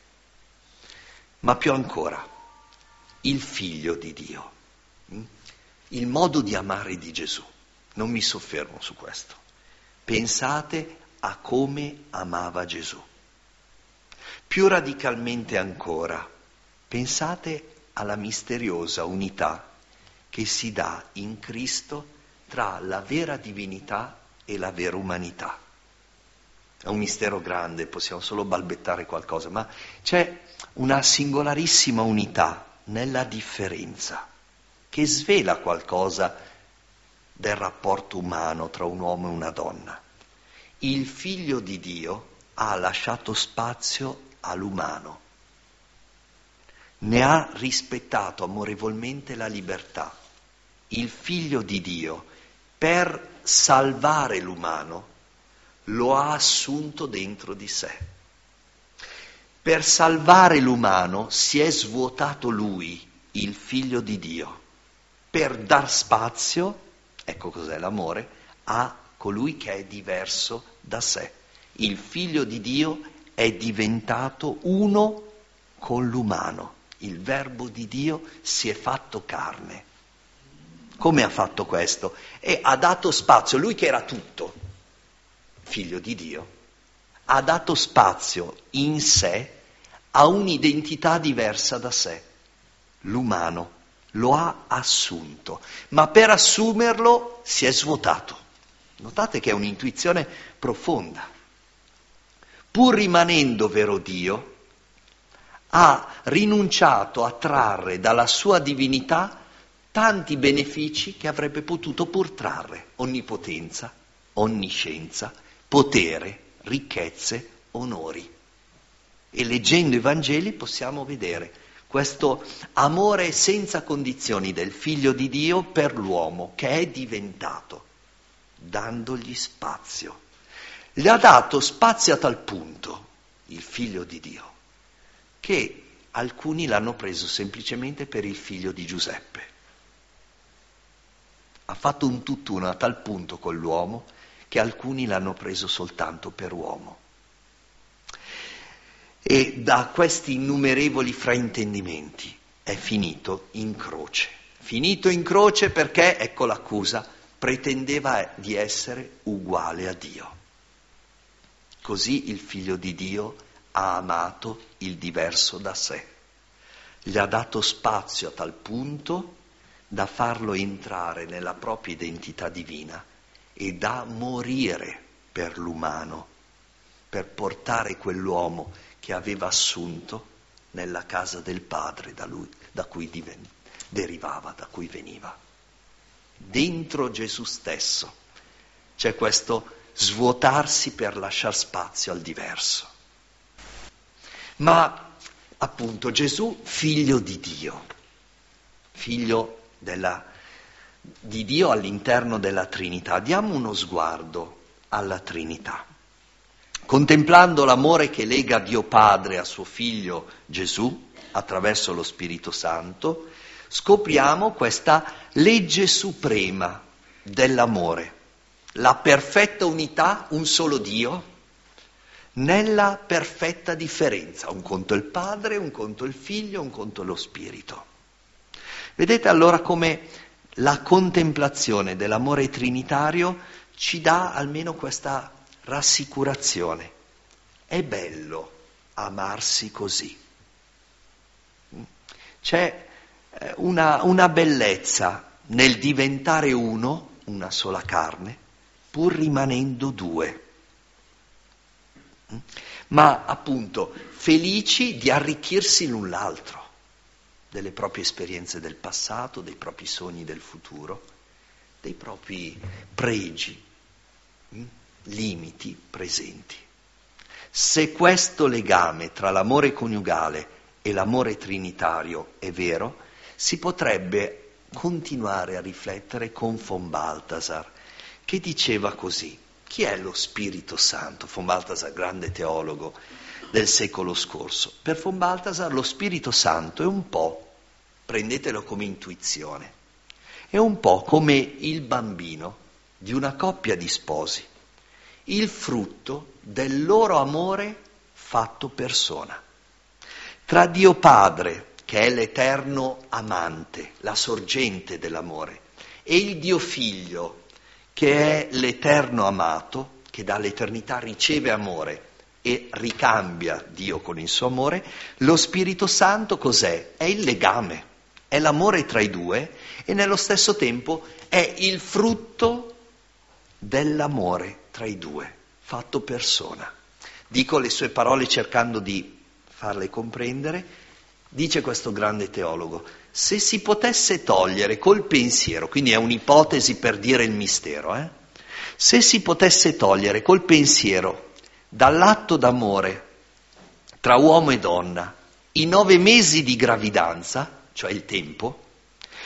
Ma più ancora, il figlio di Dio, il modo di amare di Gesù. Non mi soffermo su questo. Pensate a come amava Gesù. Più radicalmente ancora, pensate alla misteriosa unità che si dà in Cristo tra la vera divinità e la vera umanità. È un mistero grande, possiamo solo balbettare qualcosa, ma c'è una singolarissima unità nella differenza che svela qualcosa del rapporto umano tra un uomo e una donna. Il figlio di Dio ha lasciato spazio all'umano, ne ha rispettato amorevolmente la libertà. Il figlio di Dio, per salvare l'umano, lo ha assunto dentro di sé. Per salvare l'umano si è svuotato lui, il figlio di Dio, per dar spazio, ecco cos'è l'amore, a colui che è diverso da sé. Il figlio di Dio è diventato uno con l'umano. Il verbo di Dio si è fatto carne. Come ha fatto questo? E ha dato spazio, lui che era tutto, figlio di Dio, ha dato spazio in sé a un'identità diversa da sé. L'umano lo ha assunto, ma per assumerlo si è svuotato. Notate che è un'intuizione profonda. Pur rimanendo vero Dio, ha rinunciato a trarre dalla sua divinità tanti benefici che avrebbe potuto pur trarre: onnipotenza, onniscienza, potere, ricchezze, onori. E leggendo i Vangeli possiamo vedere questo amore senza condizioni del Figlio di Dio per l'uomo che è diventato, dandogli spazio. Gli ha dato spazio a tal punto, il Figlio di Dio, che alcuni l'hanno preso semplicemente per il figlio di Giuseppe. Ha fatto un tutt'uno a tal punto con l'uomo che alcuni l'hanno preso soltanto per uomo. E da questi innumerevoli fraintendimenti è finito in croce. Finito in croce perché, ecco l'accusa, pretendeva di essere uguale a Dio. Così il figlio di Dio ha amato il diverso da sé. Gli ha dato spazio a tal punto da farlo entrare nella propria identità divina e da morire per l'umano, per portare quell'uomo che aveva assunto nella casa del Padre da, lui, da cui diven- derivava, da cui veniva. Dentro Gesù stesso c'è questo svuotarsi per lasciar spazio al diverso. Ma appunto Gesù, figlio di Dio, figlio della, di Dio all'interno della Trinità. Diamo uno sguardo alla Trinità. Contemplando l'amore che lega Dio Padre a suo Figlio Gesù attraverso lo Spirito Santo, scopriamo questa legge suprema dell'amore, la perfetta unità, un solo Dio, nella perfetta differenza. Un conto il Padre, un conto il Figlio, un conto lo Spirito. Vedete allora come la contemplazione dell'amore trinitario ci dà almeno questa rassicurazione. È bello amarsi così. C'è una, una bellezza nel diventare uno, una sola carne, pur rimanendo due. Ma appunto felici di arricchirsi l'un l'altro, delle proprie esperienze del passato, dei propri sogni del futuro, dei propri pregi, limiti presenti. Se questo legame tra l'amore coniugale e l'amore trinitario è vero, si potrebbe continuare a riflettere con von Balthasar, che diceva così: chi è lo Spirito Santo? Von Balthasar, grande teologo del secolo scorso. Per von Balthasar lo Spirito Santo è un po', prendetelo come intuizione, è un po' come il bambino di una coppia di sposi, il frutto del loro amore fatto persona. Tra Dio Padre, che è l'eterno amante, la sorgente dell'amore, e il Dio Figlio, che è l'eterno amato, che dall'eternità riceve amore e ricambia Dio con il suo amore, lo Spirito Santo cos'è? È il legame, è l'amore tra i due e nello stesso tempo è il frutto dell'amore tra i due, fatto persona. Dico le sue parole cercando di farle comprendere. Dice questo grande teologo: se si potesse togliere col pensiero, quindi è un'ipotesi per dire il mistero, eh? se si potesse togliere col pensiero dall'atto d'amore tra uomo e donna i nove mesi di gravidanza, cioè il tempo,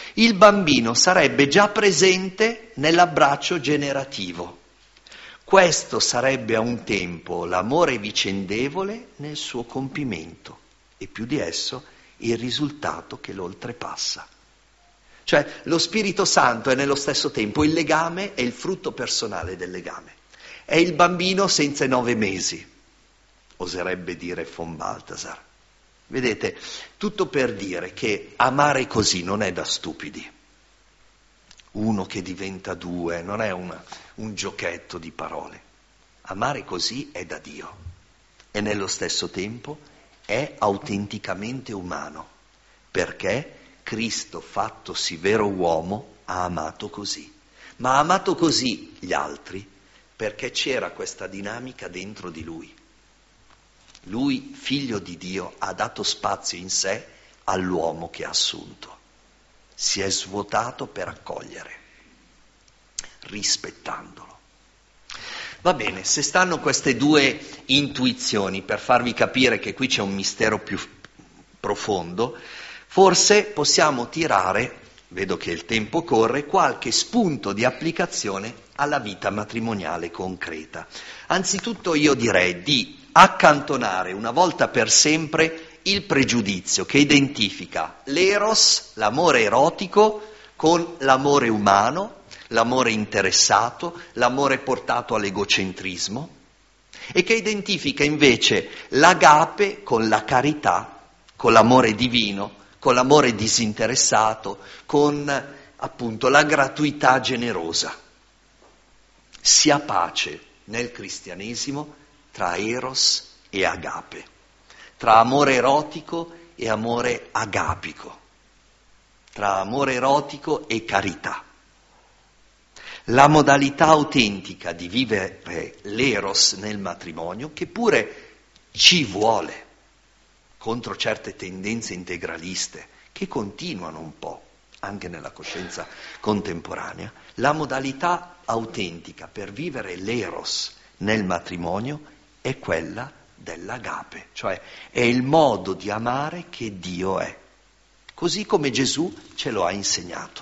il bambino sarebbe già presente nell'abbraccio generativo. Questo sarebbe a un tempo l'amore vicendevole nel suo compimento e più di esso il risultato che lo oltrepassa. Cioè lo Spirito Santo è nello stesso tempo il legame e il frutto personale del legame. È il bambino senza i nove mesi, oserebbe dire von Balthasar. Vedete, tutto per dire che amare così non è da stupidi. Uno che diventa due, non è una, un giochetto di parole. Amare così è da Dio e nello stesso tempo è autenticamente umano, perché Cristo, fattosi vero uomo, ha amato così. Ma ha amato così gli altri perché c'era questa dinamica dentro di lui. Lui, figlio di Dio, ha dato spazio in sé all'uomo che ha assunto. Si è svuotato per accogliere, rispettandolo. Va bene, se stanno queste due intuizioni per farvi capire che qui c'è un mistero più profondo, forse possiamo tirare, vedo che il tempo corre, qualche spunto di applicazione alla vita matrimoniale concreta. Anzitutto io direi di accantonare una volta per sempre il pregiudizio che identifica l'eros, l'amore erotico, con l'amore umano, l'amore interessato, l'amore portato all'egocentrismo, e che identifica invece l'agape con la carità, con l'amore divino, con l'amore disinteressato, con appunto la gratuità generosa. Sia pace nel cristianesimo tra eros e agape, tra amore erotico e amore agapico, tra amore erotico e carità. La modalità autentica di vivere l'eros nel matrimonio, che pure ci vuole, contro certe tendenze integraliste che continuano un po' anche nella coscienza contemporanea, la modalità autentica per vivere l'eros nel matrimonio è quella dell'agape, cioè è il modo di amare che Dio è, così come Gesù ce lo ha insegnato.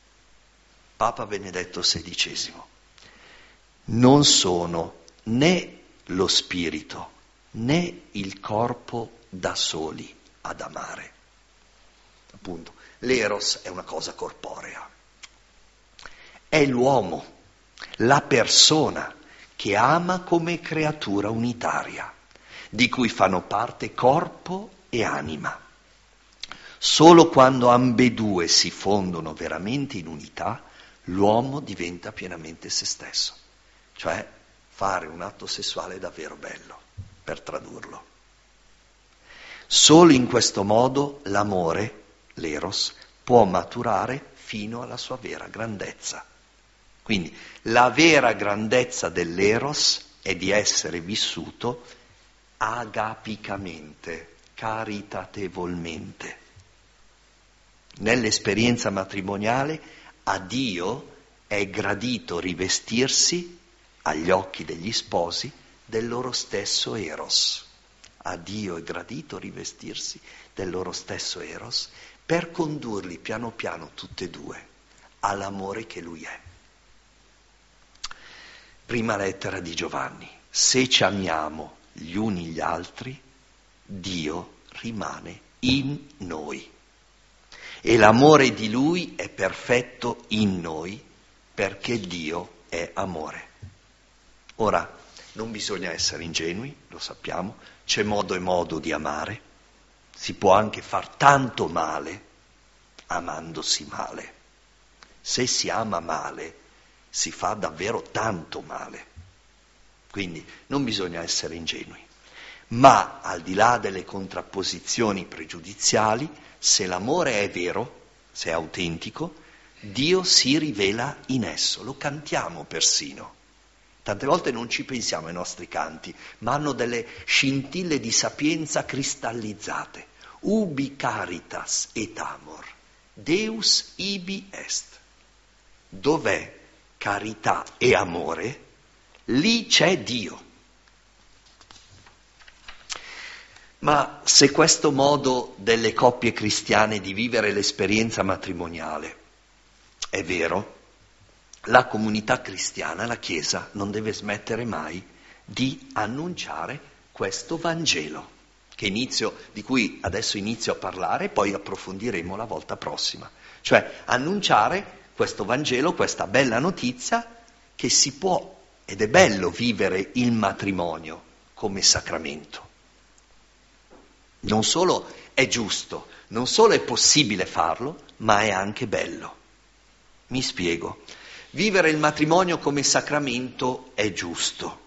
Papa Benedetto sedicesimo. Non sono né lo spirito né il corpo da soli ad amare. Appunto, l'eros è una cosa corporea. È l'uomo, la persona che ama come creatura unitaria, di cui fanno parte corpo e anima. Solo quando ambedue si fondono veramente in unità, l'uomo diventa pienamente se stesso, cioè fare un atto sessuale davvero bello, per tradurlo. Solo in questo modo l'amore, l'eros, può maturare fino alla sua vera grandezza. Quindi la vera grandezza dell'eros è di essere vissuto agapicamente, caritatevolmente. Nell'esperienza matrimoniale a Dio è gradito rivestirsi, agli occhi degli sposi, del loro stesso eros. A Dio è gradito rivestirsi del loro stesso eros per condurli piano piano tutte e due all'amore che Lui è. Prima lettera di Giovanni. Se ci amiamo gli uni gli altri, Dio rimane in noi. E l'amore di Lui è perfetto in noi, perché Dio è amore. Ora, non bisogna essere ingenui, lo sappiamo, c'è modo e modo di amare, si può anche far tanto male amandosi male. Se si ama male, si fa davvero tanto male. Quindi non bisogna essere ingenui. Ma al di là delle contrapposizioni pregiudiziali, se l'amore è vero, se è autentico, Dio si rivela in esso, lo cantiamo persino. Tante volte non ci pensiamo ai nostri canti, ma hanno delle scintille di sapienza cristallizzate. Ubi caritas et amor, Deus ibi est. Dov'è carità e amore, lì c'è Dio. Ma se questo modo delle coppie cristiane di vivere l'esperienza matrimoniale è vero, la comunità cristiana, la Chiesa, non deve smettere mai di annunciare questo Vangelo, che inizio, di cui adesso inizio a parlare e poi approfondiremo la volta prossima. Cioè annunciare questo Vangelo, questa bella notizia, che si può, ed è bello vivere il matrimonio come sacramento. Non solo è giusto, non solo è possibile farlo, ma è anche bello. Mi spiego. Vivere il matrimonio come sacramento è giusto.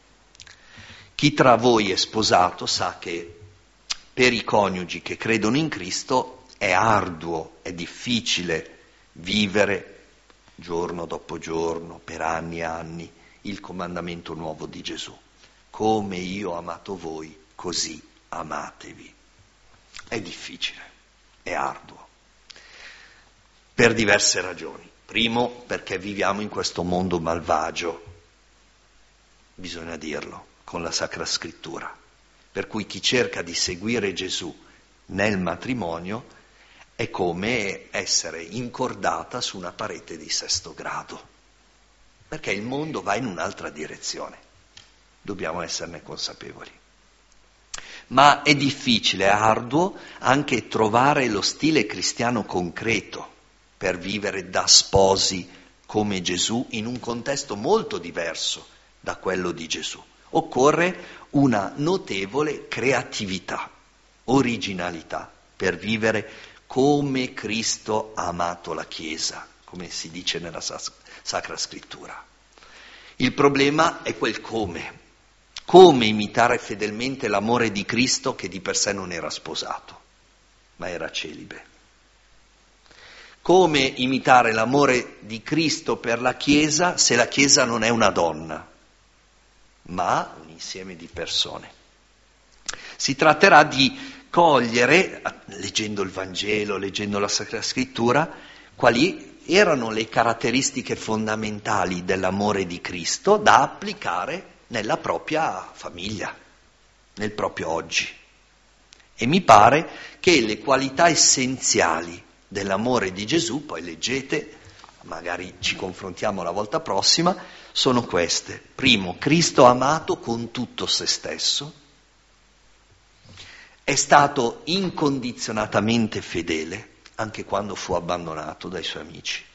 Chi tra voi è sposato sa che per i coniugi che credono in Cristo è arduo, è difficile vivere giorno dopo giorno, per anni e anni, il comandamento nuovo di Gesù. Come io ho amato voi, così amatevi. È difficile, è arduo, per diverse ragioni. Primo, perché viviamo in questo mondo malvagio, bisogna dirlo, con la Sacra Scrittura. Per cui chi cerca di seguire Gesù nel matrimonio è come essere incordata su una parete di sesto grado, perché il mondo va in un'altra direzione. Dobbiamo esserne consapevoli. Ma è difficile, è arduo anche trovare lo stile cristiano concreto per vivere da sposi come Gesù in un contesto molto diverso da quello di Gesù. Occorre una notevole creatività, originalità per vivere come Cristo ha amato la Chiesa, come si dice nella Sacra Scrittura. Il problema è quel come. Come imitare fedelmente l'amore di Cristo che di per sé non era sposato, ma era celibe. Come imitare l'amore di Cristo per la Chiesa se la Chiesa non è una donna, ma un insieme di persone. Si tratterà di cogliere, leggendo il Vangelo, leggendo la Sacra Scrittura, quali erano le caratteristiche fondamentali dell'amore di Cristo da applicare nella propria famiglia, nel proprio oggi. E mi pare che le qualità essenziali dell'amore di Gesù, poi leggete, magari ci confrontiamo la volta prossima, sono queste. Primo, Cristo ha amato con tutto se stesso, è stato incondizionatamente fedele, anche quando fu abbandonato dai suoi amici.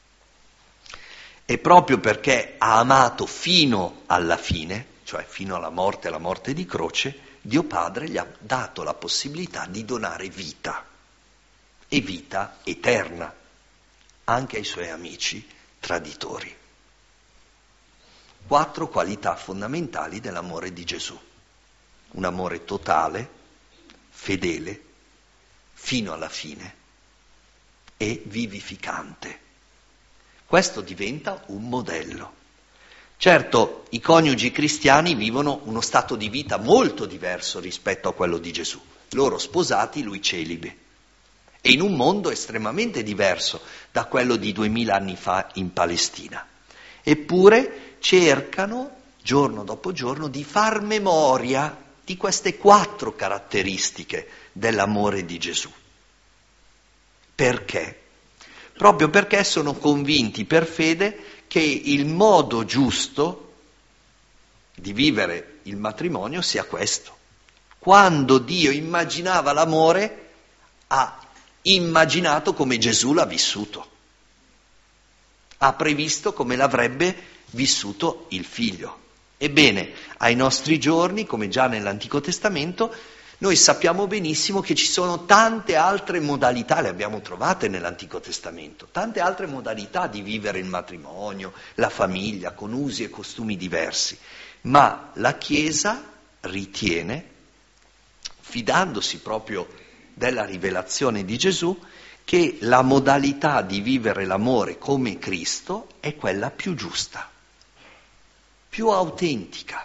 E proprio perché ha amato fino alla fine, cioè fino alla morte, alla morte di croce, Dio Padre gli ha dato la possibilità di donare vita, e vita eterna, anche ai suoi amici traditori. Quattro qualità fondamentali dell'amore di Gesù. Un amore totale, fedele, fino alla fine e vivificante. Questo diventa un modello. Certo, i coniugi cristiani vivono uno stato di vita molto diverso rispetto a quello di Gesù. Loro sposati, lui celibe. E in un mondo estremamente diverso da quello di duemila anni fa in Palestina. Eppure cercano, giorno dopo giorno, di far memoria di queste quattro caratteristiche dell'amore di Gesù. Perché? Proprio perché sono convinti per fede che il modo giusto di vivere il matrimonio sia questo. Quando Dio immaginava l'amore, ha immaginato come Gesù l'ha vissuto. Ha previsto come l'avrebbe vissuto il Figlio. Ebbene, ai nostri giorni, come già nell'Antico Testamento, noi sappiamo benissimo che ci sono tante altre modalità, le abbiamo trovate nell'Antico Testamento, tante altre modalità di vivere il matrimonio, la famiglia, con usi e costumi diversi. Ma la Chiesa ritiene, fidandosi proprio della rivelazione di Gesù, che la modalità di vivere l'amore come Cristo è quella più giusta, più autentica.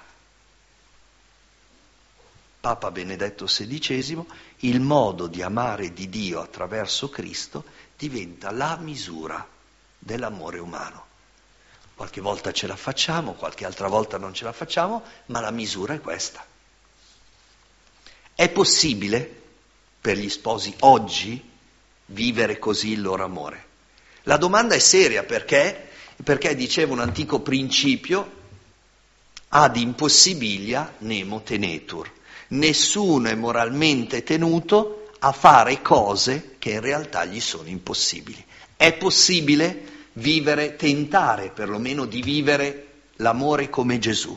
Papa Benedetto sedicesimo, il modo di amare di Dio attraverso Cristo diventa la misura dell'amore umano. Qualche volta ce la facciamo, qualche altra volta non ce la facciamo, ma la misura è questa. È possibile per gli sposi oggi vivere così il loro amore? La domanda è seria perché, perché diceva un antico principio, ad impossibilia nemo tenetur. Nessuno è moralmente tenuto a fare cose che in realtà gli sono impossibili. È possibile vivere, tentare perlomeno di vivere l'amore come Gesù.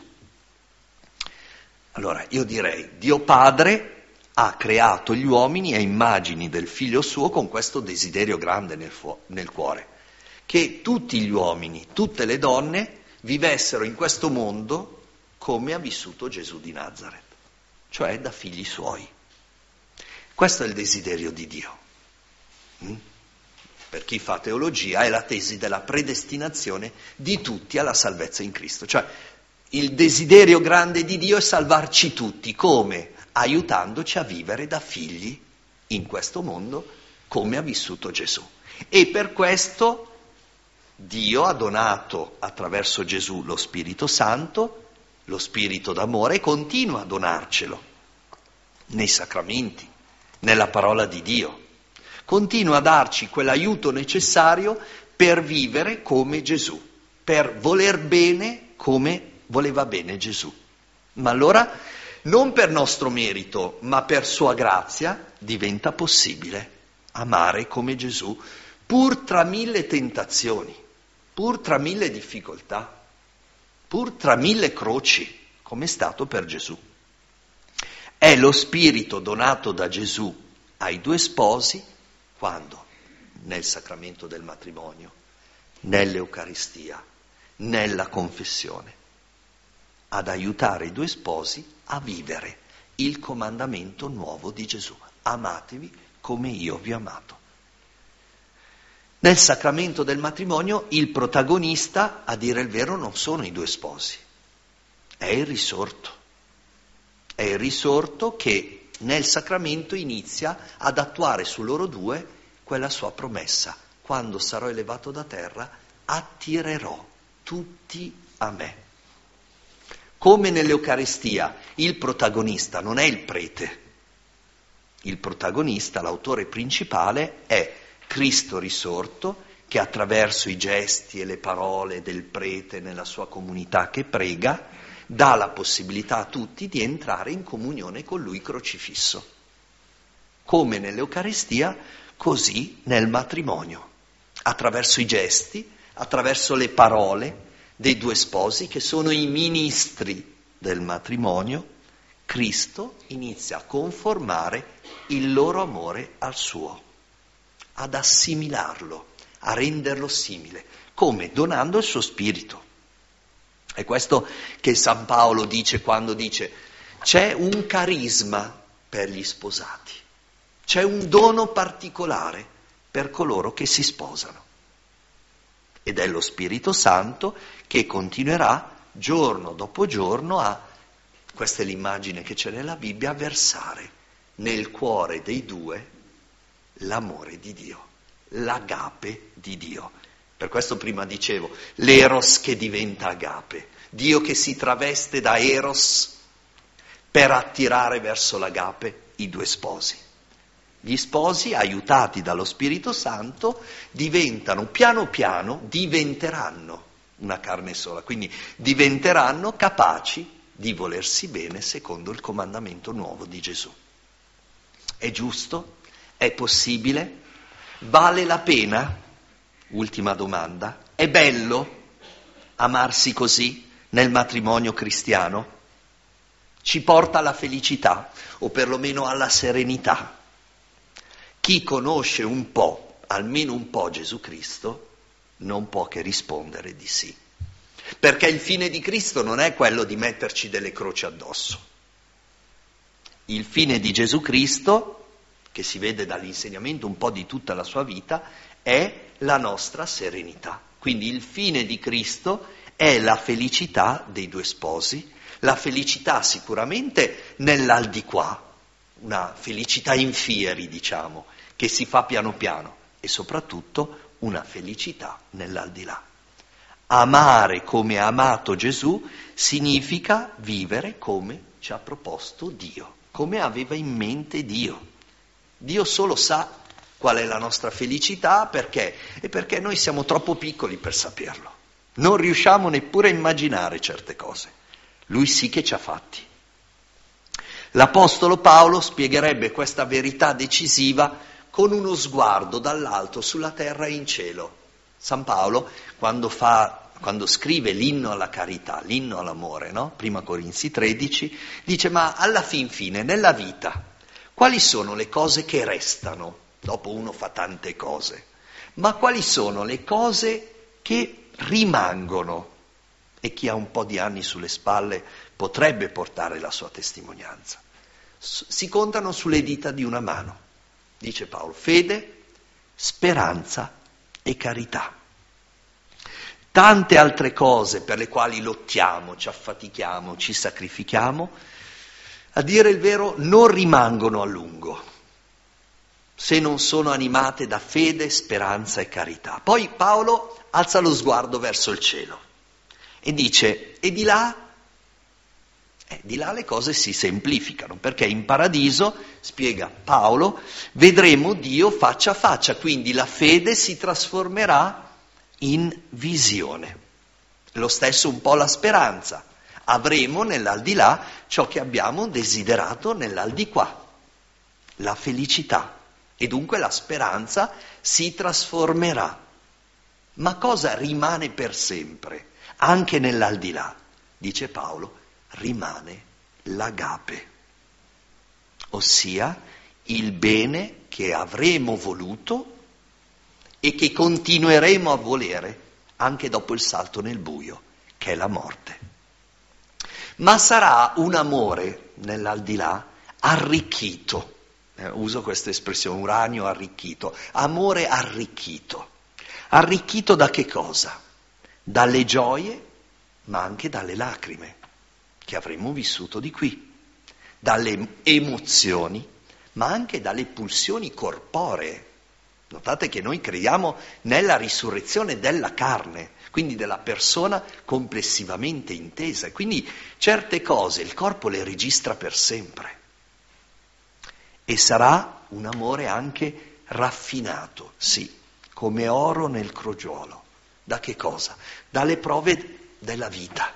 Allora, io direi, Dio Padre ha creato gli uomini a immagini del Figlio suo con questo desiderio grande nel, fu- nel cuore, che tutti gli uomini, tutte le donne vivessero in questo mondo come ha vissuto Gesù di Nazaret, cioè da figli suoi. Questo è il desiderio di Dio. Mm? Per chi fa teologia è la tesi della predestinazione di tutti alla salvezza in Cristo. Cioè il desiderio grande di Dio è salvarci tutti, come? Aiutandoci a vivere da figli in questo mondo come ha vissuto Gesù. E per questo Dio ha donato attraverso Gesù lo Spirito Santo, lo Spirito d'amore, e continua a donarcelo nei sacramenti, nella parola di Dio. Continua a darci quell'aiuto necessario per vivere come Gesù, per voler bene come voleva bene Gesù. Ma allora, non per nostro merito, ma per sua grazia, diventa possibile amare come Gesù, pur tra mille tentazioni, pur tra mille difficoltà, pur tra mille croci, come è stato per Gesù. È lo Spirito donato da Gesù ai due sposi, quando? Nel sacramento del matrimonio, nell'Eucaristia, nella confessione, ad aiutare i due sposi a vivere il comandamento nuovo di Gesù. Amatevi come io vi ho amato. Nel sacramento del matrimonio il protagonista, a dire il vero, non sono i due sposi, è il risorto. È il risorto che nel sacramento inizia ad attuare su loro due quella sua promessa. Quando sarò elevato da terra, attirerò tutti a me. Come nell'Eucaristia, il protagonista non è il prete. Il protagonista, l'autore principale, è Cristo risorto, che attraverso i gesti e le parole del prete nella sua comunità che prega, dà la possibilità a tutti di entrare in comunione con lui crocifisso. Come nell'Eucaristia, così nel matrimonio, attraverso i gesti, attraverso le parole dei due sposi che sono i ministri del matrimonio, Cristo inizia a conformare il loro amore al suo, ad assimilarlo, a renderlo simile, come? Donando il suo spirito. È questo che San Paolo dice quando dice: c'è un carisma per gli sposati, c'è un dono particolare per coloro che si sposano. Ed è lo Spirito Santo che continuerà giorno dopo giorno a, questa è l'immagine che c'è nella Bibbia, a versare nel cuore dei due l'amore di Dio, l'agape di Dio. Per questo prima dicevo, l'eros che diventa agape, Dio che si traveste da eros per attirare verso l'agape i due sposi. Gli sposi, aiutati dallo Spirito Santo, diventano, piano piano, diventeranno una carne sola, quindi diventeranno capaci di volersi bene secondo il comandamento nuovo di Gesù. È giusto? È possibile? Vale la pena? Ultima domanda. È bello amarsi così nel matrimonio cristiano? Ci porta alla felicità o perlomeno alla serenità? Chi conosce un po', almeno un po' Gesù Cristo, non può che rispondere di sì. Perché il fine di Cristo non è quello di metterci delle croci addosso. Il fine di Gesù Cristo, che si vede dall'insegnamento un po' di tutta la sua vita, è la nostra serenità. Quindi il fine di Cristo è la felicità dei due sposi, la felicità sicuramente nell'aldiquà, una felicità in fieri, diciamo, che si fa piano piano, e soprattutto una felicità nell'aldilà. Amare come ha amato Gesù significa vivere come ci ha proposto Dio, come aveva in mente Dio. Dio solo sa qual è la nostra felicità, perché? E perché noi siamo troppo piccoli per saperlo. Non riusciamo neppure a immaginare certe cose. Lui sì che ci ha fatti. L'Apostolo Paolo spiegherebbe questa verità decisiva con uno sguardo dall'alto sulla terra e in cielo. San Paolo, quando, fa, quando scrive l'inno alla carità, l'inno all'amore, no? Prima Corinzi tredici, dice: ma alla fin fine, nella vita, quali sono le cose che restano? Dopo uno fa tante cose, ma quali sono le cose che rimangono? E chi ha un po' di anni sulle spalle potrebbe portare la sua testimonianza. Si contano sulle dita di una mano, dice Paolo: fede, speranza e carità. Tante altre cose per le quali lottiamo, ci affatichiamo, ci sacrifichiamo, a dire il vero non rimangono a lungo, se non sono animate da fede, speranza e carità. Poi Paolo alza lo sguardo verso il cielo e dice: e di là? Eh, di là le cose si semplificano, perché in paradiso, spiega Paolo, vedremo Dio faccia a faccia, quindi la fede si trasformerà in visione. Lo stesso un po' la speranza. Avremo nell'aldilà ciò che abbiamo desiderato nell'aldiquà, la felicità, e dunque la speranza si trasformerà. Ma cosa rimane per sempre, anche nell'aldilà? Dice Paolo: rimane l'agape, ossia il bene che avremo voluto e che continueremo a volere anche dopo il salto nel buio, che è la morte. Ma sarà un amore nell'aldilà arricchito, eh, uso questa espressione, uranio arricchito, amore arricchito. Arricchito da che cosa? Dalle gioie, ma anche dalle lacrime che avremmo vissuto di qui, dalle emozioni, ma anche dalle pulsioni corporee. Notate che noi crediamo nella risurrezione della carne, quindi della persona complessivamente intesa, e quindi certe cose il corpo le registra per sempre. E sarà un amore anche raffinato, sì, come oro nel crogiolo. Da che cosa? Dalle prove della vita,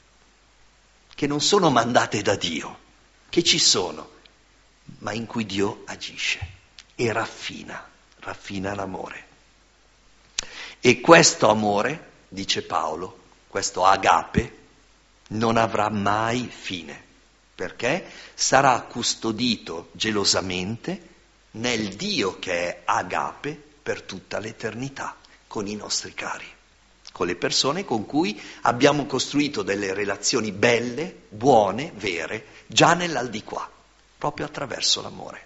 che non sono mandate da Dio, che ci sono, ma in cui Dio agisce e raffina, raffina l'amore. E questo amore, dice Paolo, questo agape, non avrà mai fine, perché sarà custodito gelosamente nel Dio che è agape per tutta l'eternità, con i nostri cari, con le persone con cui abbiamo costruito delle relazioni belle, buone, vere, già nell'aldiquà, proprio attraverso l'amore.